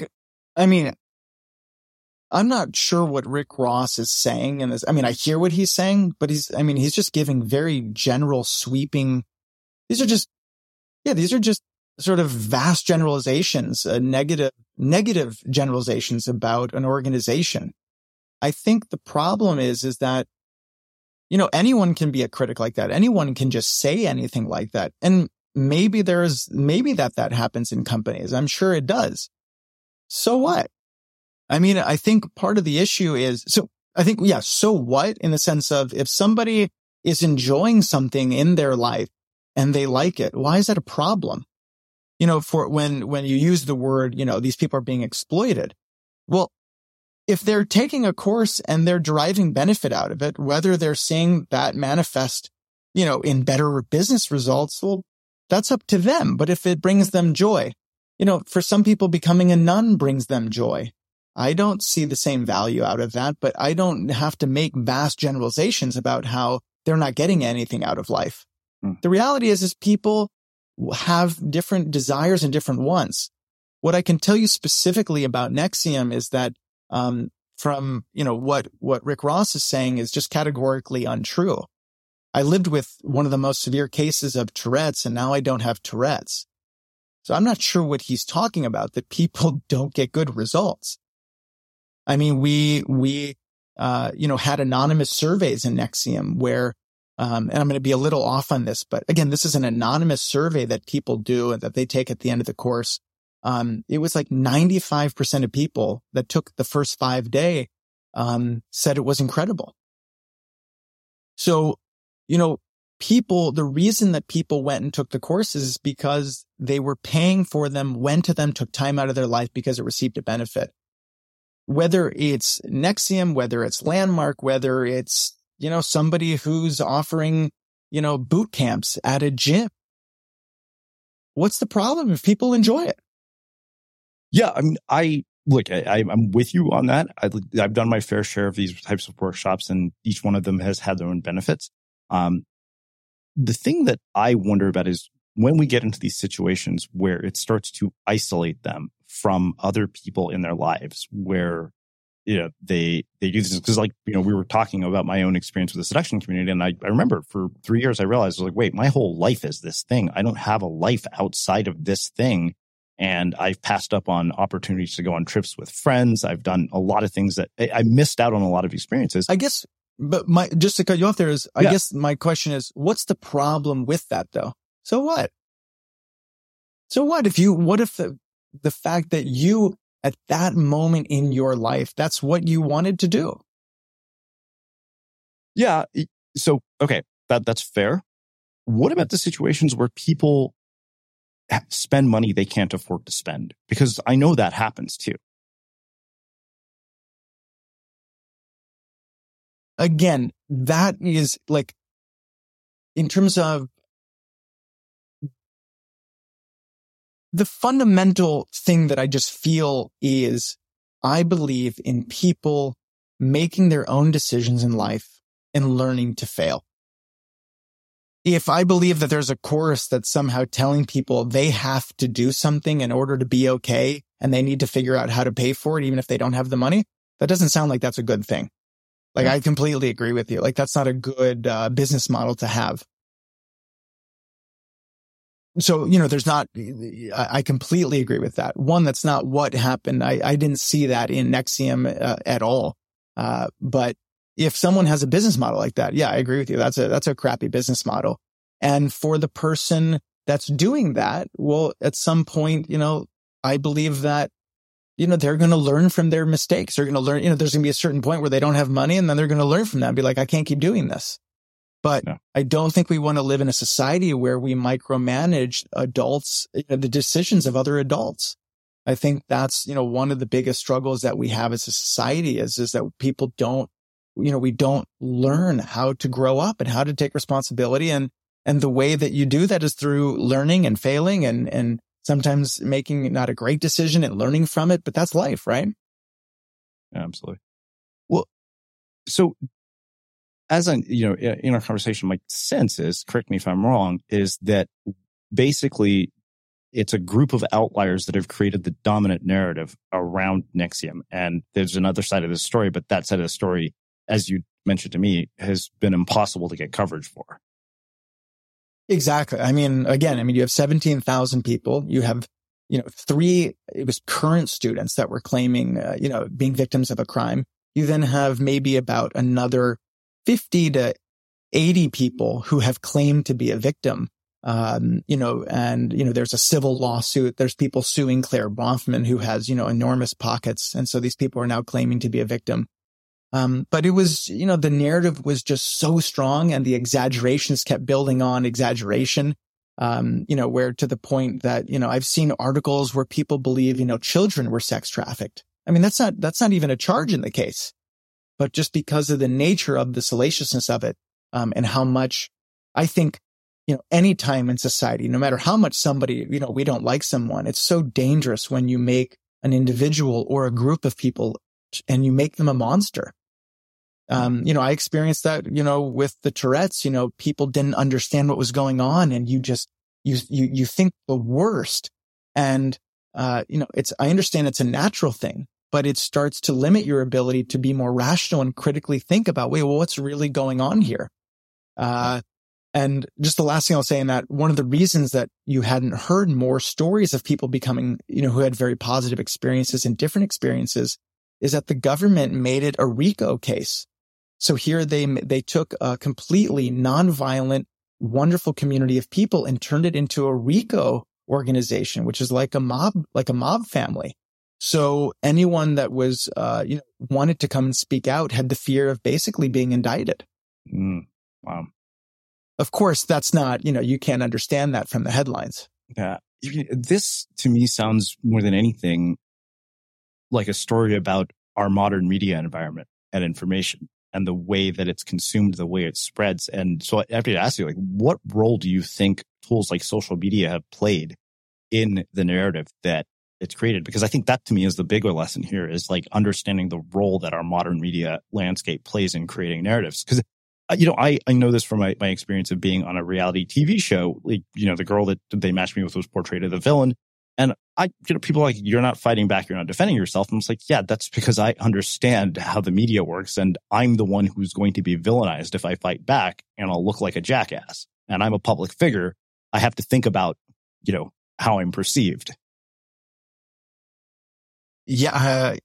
I'm not sure what Rick Ross is saying in this. I mean, I hear what he's saying, but he's just giving very general, sweeping. These are just sort of vast generalizations, negative generalizations about an organization. I think the problem is that, anyone can be a critic like that. Anyone can just say anything like that. And maybe that happens in companies. I'm sure it does. So what? I mean, I think part of the issue is, so what, in the sense of, if somebody is enjoying something in their life and they like it, why is that a problem? For when you use the word, these people are being exploited. Well, if they're taking a course and they're deriving benefit out of it, whether they're seeing that manifest, in better business results, well, that's up to them. But if it brings them joy, for some people, becoming a nun brings them joy. I don't see the same value out of that, but I don't have to make vast generalizations about how they're not getting anything out of life. The reality is people have different desires and different wants. What I can tell you specifically about NXIVM is that, from, what Rick Ross is saying is just categorically untrue. I lived with one of the most severe cases of Tourette's, and now I don't have Tourette's. So I'm not sure what he's talking about, that people don't get good results. I mean, we had anonymous surveys in NXIVM where and I'm going to be a little off on this, but again, this is an anonymous survey that people do and that they take at the end of the course. It was like 95% of people that took the first 5 days said it was incredible. So, the reason that people went and took the courses is because they were paying for them, went to them, took time out of their life because it received a benefit. Whether it's NXIVM, whether it's Landmark, whether it's, somebody who's offering, boot camps at a gym. What's the problem if people enjoy it? Yeah, I'm with you on that. I've done my fair share of these types of workshops, and each one of them has had their own benefits. The thing that I wonder about is when we get into these situations where it starts to isolate them from other people in their lives, where they do this, because we were talking about my own experience with the seduction community, and I remember for 3 years I realized I was like, wait, my whole life is this thing. I don't have a life outside of this thing. And I've passed up on opportunities to go on trips with friends. I've done a lot of things that I missed out on, a lot of experiences. I guess, but just to cut you off there is, I guess my question is, what's the problem with that though? So what? What if the fact that you at that moment in your life, that's what you wanted to do? Yeah. So, okay, that's fair. What about the situations where people spend money they can't afford to spend? Because I know that happens too. Again, that is in terms of the fundamental thing that I just feel is I believe in people making their own decisions in life and learning to fail. If I believe that there's a course that's somehow telling people they have to do something in order to be okay and they need to figure out how to pay for it, even if they don't have the money, that doesn't sound like that's a good thing. I completely agree with you. That's not a good business model to have. So, I completely agree with that. One, that's not what happened. I didn't see that in NXIVM at all. But if someone has a business model like that, yeah, I agree with you. That's a crappy business model. And for the person that's doing that, well, at some point, I believe that, they're going to learn from their mistakes. They're going to learn, there's going to be a certain point where they don't have money, and then they're going to learn from that and be like, I can't keep doing this. But no. I don't think we want to live in a society where we micromanage adults, the decisions of other adults. I think that's, one of the biggest struggles that we have as a society is that people don't, we don't learn how to grow up and how to take responsibility. And the way that you do that is through learning and failing and sometimes making not a great decision and learning from it, but that's life, right? Yeah, absolutely. Well, so as in our conversation, my sense is, correct me if I'm wrong, is that basically it's a group of outliers that have created the dominant narrative around NXIVM. And there's another side of the story, but that side of the story, as you mentioned to me, has been impossible to get coverage for. Exactly. You have 17,000 people. You have, it was current students that were claiming, being victims of a crime. You then have maybe about another 50 to 80 people who have claimed to be a victim. There's a civil lawsuit. There's people suing Claire Bronfman, who has, enormous pockets. And so these people are now claiming to be a victim. But it was, the narrative was just so strong and the exaggerations kept building on exaggeration, where to the point that, I've seen articles where people believe, children were sex trafficked. That's not even a charge in the case, but just because of the nature of the salaciousness of it, and how much I think, any time in society, no matter how much somebody, we don't like someone, it's so dangerous when you make an individual or a group of people and you make them a monster. I experienced that, with the Tourette's, people didn't understand what was going on and you think the worst. And, I understand it's a natural thing, but it starts to limit your ability to be more rational and critically think about, what's really going on here? And just the last thing I'll say in that, one of the reasons that you hadn't heard more stories of people becoming, who had very positive experiences and different experiences is that the government made it a RICO case. So here they took a completely nonviolent, wonderful community of people and turned it into a RICO organization, which is like a mob family. So anyone that was, wanted to come and speak out had the fear of basically being indicted. Wow. Of course, that's not, you can't understand that from the headlines. Yeah. This to me sounds more than anything like a story about our modern media environment and information and the way that it's consumed, the way it spreads. And so I have to ask you, what role do you think tools like social media have played in the narrative that it's created? Because I think that to me is the bigger lesson here, is understanding the role that our modern media landscape plays in creating narratives. Because I know this from my experience of being on a reality TV show. The girl that they matched me with was portrayed as the villain. And people are like, you're not fighting back, you're not defending yourself. And I'm like, yeah, that's because I understand how the media works. And I'm the one who's going to be villainized if I fight back, and I'll look like a jackass. And I'm a public figure. I have to think about, how I'm perceived. Yeah.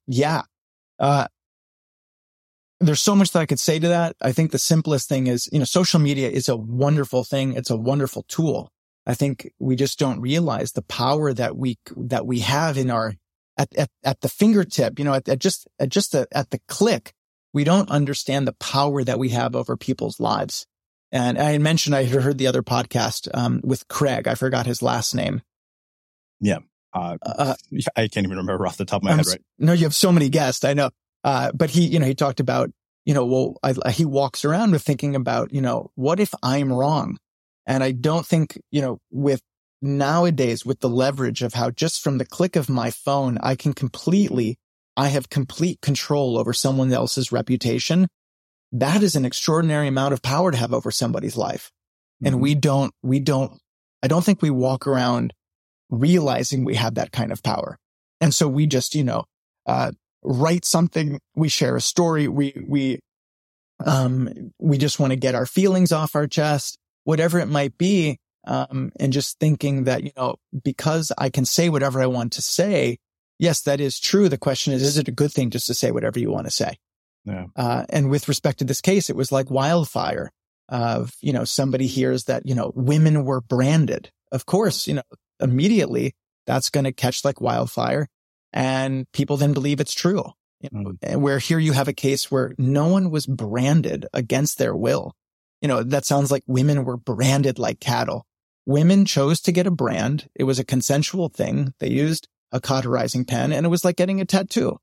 There's so much that I could say to that. I think the simplest thing is, social media is a wonderful thing. It's a wonderful tool. I think we just don't realize the power that we have in our, at the fingertip, at the click. We don't understand the power that we have over people's lives. And I had mentioned, I had heard the other podcast, with Craig. I forgot his last name. Yeah. I can't even remember off the top of my head, right? No, you have so many guests. I know. But he talked about, he walks around with thinking about, what if I'm wrong? And I don't think, with nowadays, with the leverage of how just from the click of my phone, I have complete control over someone else's reputation. That is an extraordinary amount of power to have over somebody's life. Mm-hmm. And I don't think we walk around realizing we have that kind of power. And so we just, write something, we share a story, we just want to get our feelings off our chest, whatever it might be. And just thinking that, because I can say whatever I want to say, yes, that is true. The question is it a good thing just to say whatever you want to say? Yeah. And with respect to this case, it was like wildfire of, somebody hears that, women were branded. Of course, immediately that's going to catch like wildfire, and people then believe it's true. Where here you have a case where no one was branded against their will. That sounds like women were branded like cattle. Women chose to get a brand. It was a consensual thing. They used a cauterizing pen, and it was like getting a tattoo.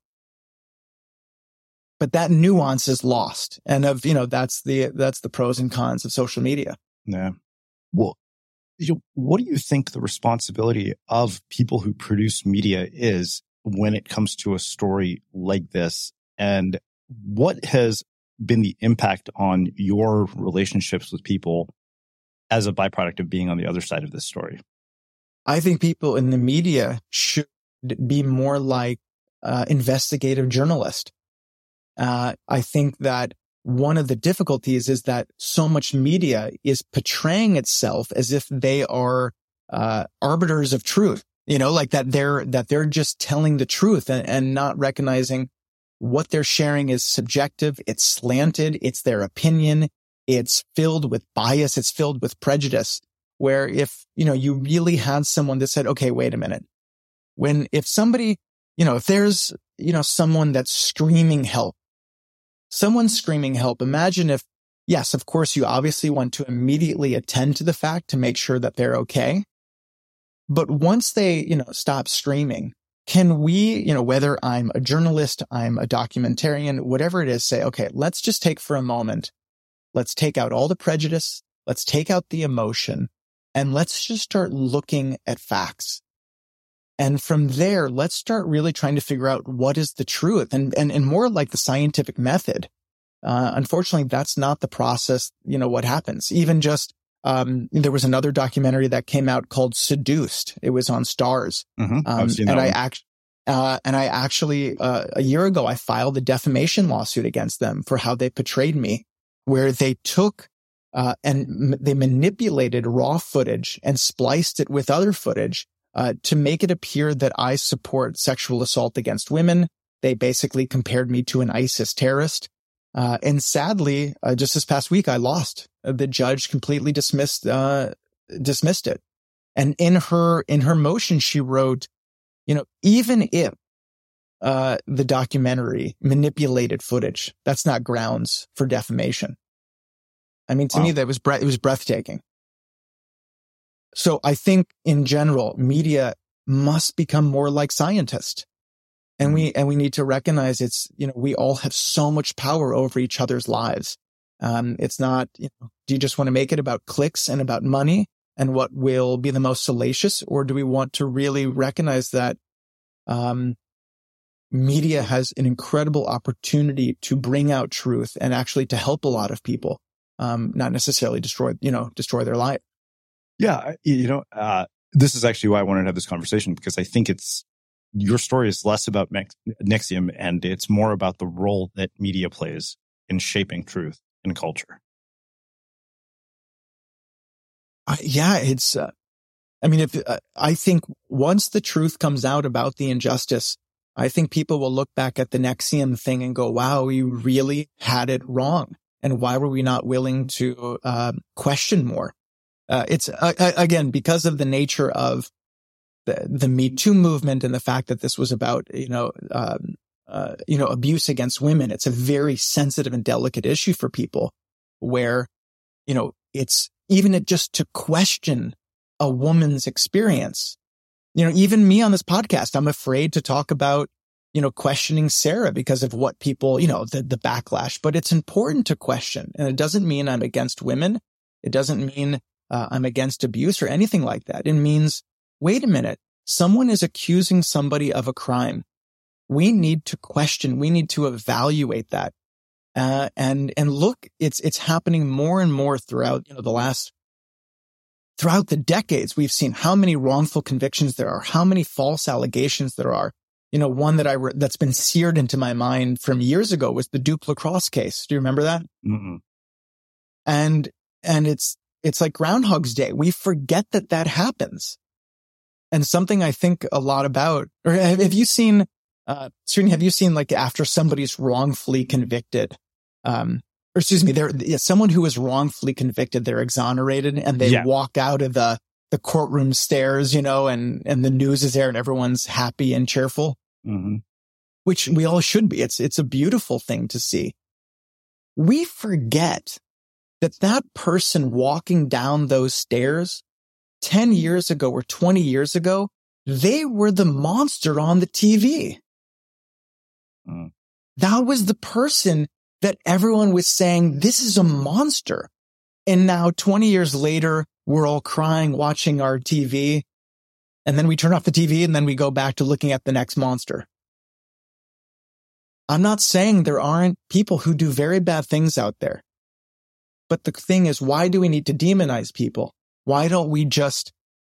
But that nuance is lost. And that's the pros and cons of social media. Yeah. Well, what do you think the responsibility of people who produce media is when it comes to a story like this? And what has been the impact on your relationships with people as a byproduct of being on the other side of this story? I think people in the media should be more like investigative journalists. I think that one of the difficulties is that so much media is portraying itself as if they are arbiters of truth, like that they're just telling the truth and not recognizing what they're sharing is subjective, it's slanted, it's their opinion, it's filled with bias, it's filled with prejudice. Where if, you really had someone that said, okay, wait a minute. If somebody, if there's, someone that's screaming help, imagine if, yes, of course, you obviously want to immediately attend to the fact to make sure that they're okay. But once they, stop screaming, can we, whether I'm a journalist, I'm a documentarian, whatever it is, say, okay, let's just take for a moment. Let's take out all the prejudice. Let's take out the emotion, and let's just start looking at facts. And from there, let's start really trying to figure out what is the truth and more like the scientific method. Unfortunately, that's not the process, what happens. Even just, there was another documentary that came out called Seduced. It was on Starz. Mm-hmm. And I actually, a year ago, I filed a defamation lawsuit against them for how they portrayed me, where they took, and they manipulated raw footage and spliced it with other footage, to make it appear that I support sexual assault against women. They basically compared me to an ISIS terrorist. And sadly, just this past week, I lost. The judge completely dismissed it. And in her motion, she wrote, even if the documentary manipulated footage, that's not grounds for defamation. I mean, to me, it was breathtaking. So I think in general, media must become more like scientists. And we need to recognize we all have so much power over each other's lives. It's not, do you just want to make it about clicks and about money and what will be the most salacious? Or do we want to really recognize that, media has an incredible opportunity to bring out truth and actually to help a lot of people, not necessarily destroy their life. Yeah. This is actually why I wanted to have this conversation, because I think your story is less about NXIVM and it's more about the role that media plays in shaping truth in culture. I think once the truth comes out about the injustice, I think people will look back at the NXIVM thing and go, wow, we really had it wrong. And why were we not willing to question more? It's again, because of the nature of the Me Too movement and the fact that this was about, abuse against women. It's a very sensitive and delicate issue for people where, it's even just to question a woman's experience. Even me on this podcast, I'm afraid to talk about, questioning Sarah because of what people, the backlash, but it's important to question. And it doesn't mean I'm against women. It doesn't mean I'm against abuse or anything like that. It means, wait a minute, someone is accusing somebody of a crime. We need to question. We need to evaluate that. And look, it's happening more and more throughout, throughout the decades. We've seen how many wrongful convictions there are, how many false allegations there are. One that's been seared into my mind from years ago was the Duke Lacrosse case. Do you remember that? Mm-hmm. And it's like Groundhog's Day. We forget that happens. And something I think a lot about, or have you seen, Srini, have you seen like after somebody's wrongfully convicted, someone who is wrongfully convicted, they're exonerated and they walk out of the courtroom stairs, and the news is there and everyone's happy and cheerful, which we all should be. It's a beautiful thing to see. We forget that person walking down those stairs 10 years ago or 20 years ago, they were the monster on the TV. That was the person that everyone was saying, this is a monster. And now 20 years later, we're all crying, watching our TV. And then we turn off the TV and then we go back to looking at the next monster. I'm not saying there aren't people who do very bad things out there. But the thing is, why do we need to demonize people? Why don't we just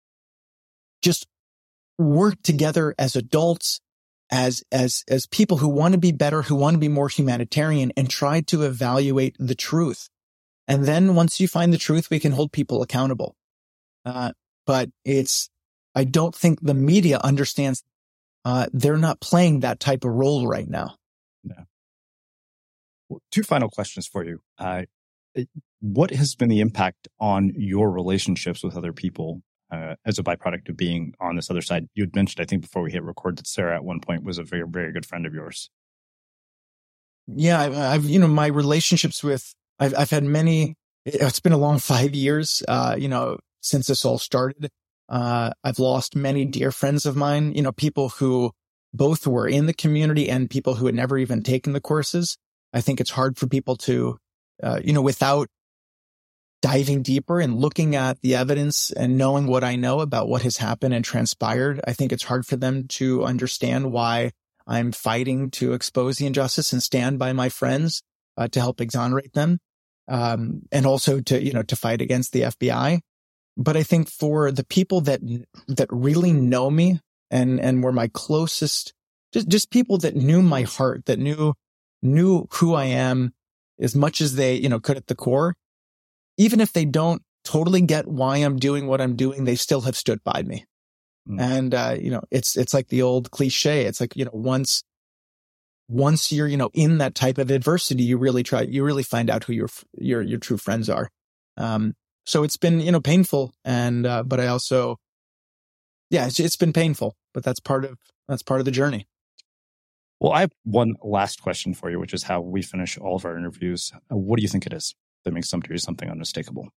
work together as adults, as people who want to be better, who want to be more humanitarian, and try to evaluate the truth? And then once you find the truth, we can hold people accountable. But I don't think the media understands, they're not playing that type of role right now. Yeah. Well, two final questions for you. What has been the impact on your relationships with other people as a byproduct of being on this other side? You had mentioned, I think before we hit record, that Sarah at one point was a very, very good friend of yours. Yeah, I've my relationships with, I've had many, it's been a long 5 years, since this all started. I've lost many dear friends of mine, people who both were in the community and people who had never even taken the courses. I think it's hard for people to, without diving deeper and looking at the evidence and knowing what I know about what has happened and transpired, I think it's hard for them to understand why I'm fighting to expose the injustice and stand by my friends to help exonerate them, and also to fight against the FBI. But I think for the people that really know me and were my closest, just people that knew my heart, that knew who I am as much as they could at the core, even if they don't totally get why I'm doing what I'm doing, they still have stood by me. And it's like the old cliche. It's like, once once you're, in that type of adversity, you really find out who your true friends are. So it's been, painful. And, but I also, it's been painful, but that's part of the journey. Well, I have one last question for you, which is how we finish all of our interviews. What do you think it is that makes something unmistakable?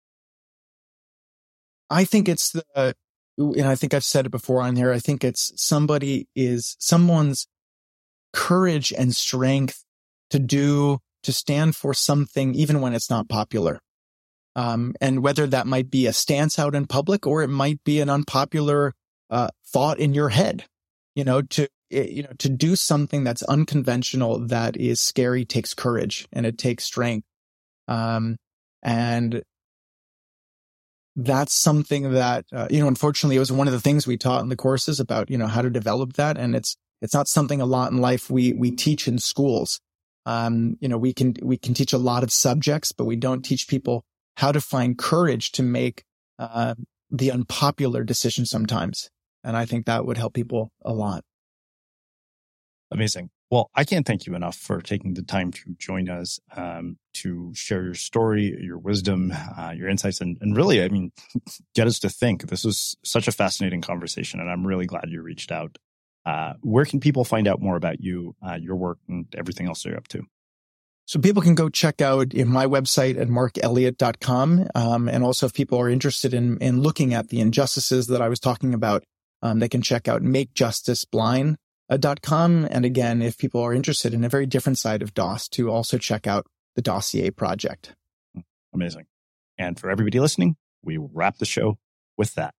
I think it's and I think I've said it before on here, I think it's someone's courage and strength to stand for something, even when it's not popular. And whether that might be a stance out in public, or it might be an unpopular, thought in your head, to do something that's unconventional, that is scary, takes courage and it takes strength. And that's something that, unfortunately, it was one of the things we taught in the courses about, how to develop that. And it's not something a lot in life we teach in schools. We can teach a lot of subjects, but we don't teach people how to find courage to make, the unpopular decision sometimes. And I think that would help people a lot. Amazing. Well, I can't thank you enough for taking the time to join us, to share your story, your wisdom, your insights, and really, get us to think. This was such a fascinating conversation, and I'm really glad you reached out. Where can people find out more about you, your work, and everything else you're up to? So people can go check out my website at markelliott.com. And also, if people are interested in looking at the injustices that I was talking about, they can check out makejusticeblind.com. And again, if people are interested in a very different side of DOS, to also check out the Dossier Project. Amazing. And for everybody listening, we wrap the show with that.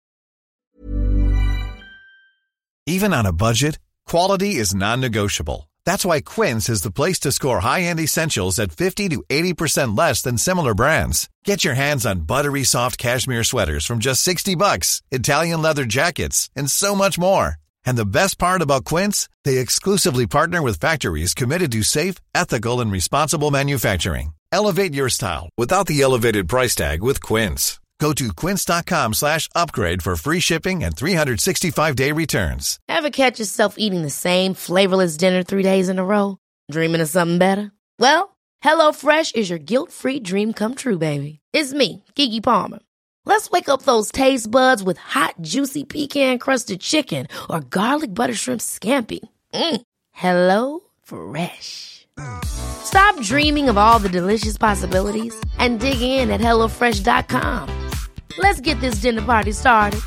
Even on a budget, quality is non-negotiable. That's why Quince is the place to score high-end essentials at 50 to 80% less than similar brands. Get your hands on buttery soft cashmere sweaters from just $60, Italian leather jackets, and so much more. And the best part about Quince, they exclusively partner with factories committed to safe, ethical, and responsible manufacturing. Elevate your style without the elevated price tag with Quince. Go to quince.com/upgrade for free shipping and 365-day returns. Ever catch yourself eating the same flavorless dinner 3 days in a row? Dreaming of something better? Well, HelloFresh is your guilt-free dream come true, baby. It's me, Keke Palmer. Let's wake up those taste buds with hot, juicy pecan-crusted chicken or garlic butter shrimp scampi. Hello Fresh. Stop dreaming of all the delicious possibilities and dig in at HelloFresh.com. Let's get this dinner party started.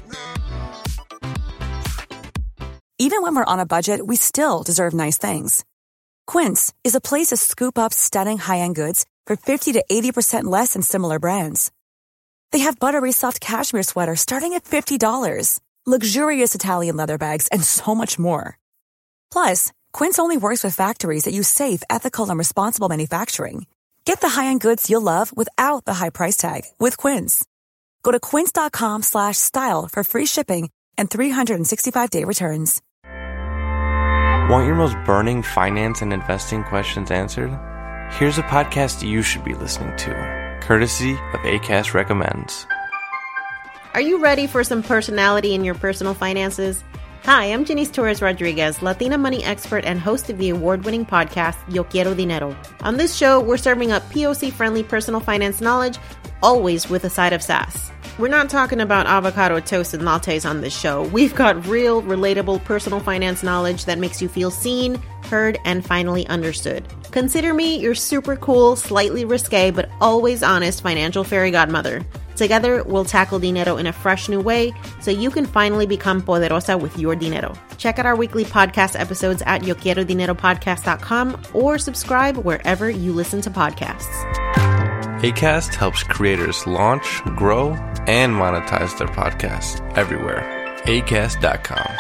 Even when we're on a budget, we still deserve nice things. Quince is a place to scoop up stunning high-end goods for 50 to 80% less than similar brands. They have buttery soft cashmere sweaters starting at $50, luxurious Italian leather bags, and so much more. Plus, Quince only works with factories that use safe, ethical, and responsible manufacturing. Get the high-end goods you'll love without the high price tag with Quince. Go to quince.com/style for free shipping and 365-day returns. Want your most burning finance and investing questions answered? Here's a podcast you should be listening to, courtesy of Acast Recommends. Are you ready for some personality in your personal finances? Hi, I'm Janice Torres-Rodriguez, Latina money expert and host of the award-winning podcast, Yo Quiero Dinero. On this show, we're serving up POC-friendly personal finance knowledge, always with a side of sass. We're not talking about avocado toast and lattes on this show. We've got real, relatable personal finance knowledge that makes you feel seen, heard, and finally understood. Consider me your super cool, slightly risque, but always honest financial fairy godmother. Together, we'll tackle dinero in a fresh new way so you can finally become poderosa with your dinero. Check out our weekly podcast episodes at YoQuieroDineroPodcast.com or subscribe wherever you listen to podcasts. Acast helps creators launch, grow, and monetize their podcasts everywhere. Acast.com.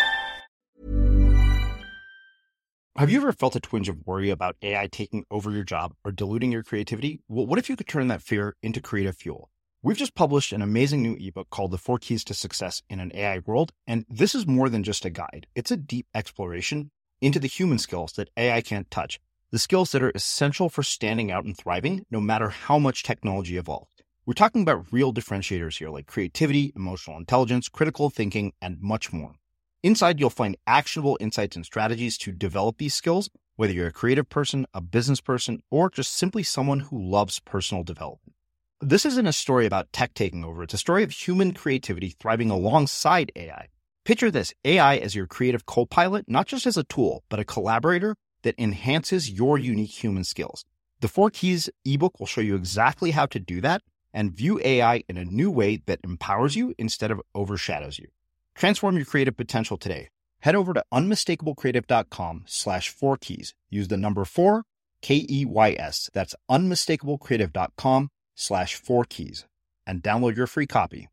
Have you ever felt a twinge of worry about AI taking over your job or diluting your creativity? Well, what if you could turn that fear into creative fuel? We've just published an amazing new ebook called The 4 Keys to Success in an AI World, and this is more than just a guide. It's a deep exploration into the human skills that AI can't touch, the skills that are essential for standing out and thriving, no matter how much technology evolved. We're talking about real differentiators here, like creativity, emotional intelligence, critical thinking, and much more. Inside, you'll find actionable insights and strategies to develop these skills, whether you're a creative person, a business person, or just simply someone who loves personal development. This isn't a story about tech taking over. It's a story of human creativity thriving alongside AI. Picture this, AI as your creative co-pilot, not just as a tool, but a collaborator that enhances your unique human skills. The 4 Keys ebook will show you exactly how to do that and view AI in a new way that empowers you instead of overshadows you. Transform your creative potential today. Head over to unmistakablecreative.com/4keys. Use the number 4, KEYS. That's unmistakablecreative.com/4keys and download your free copy.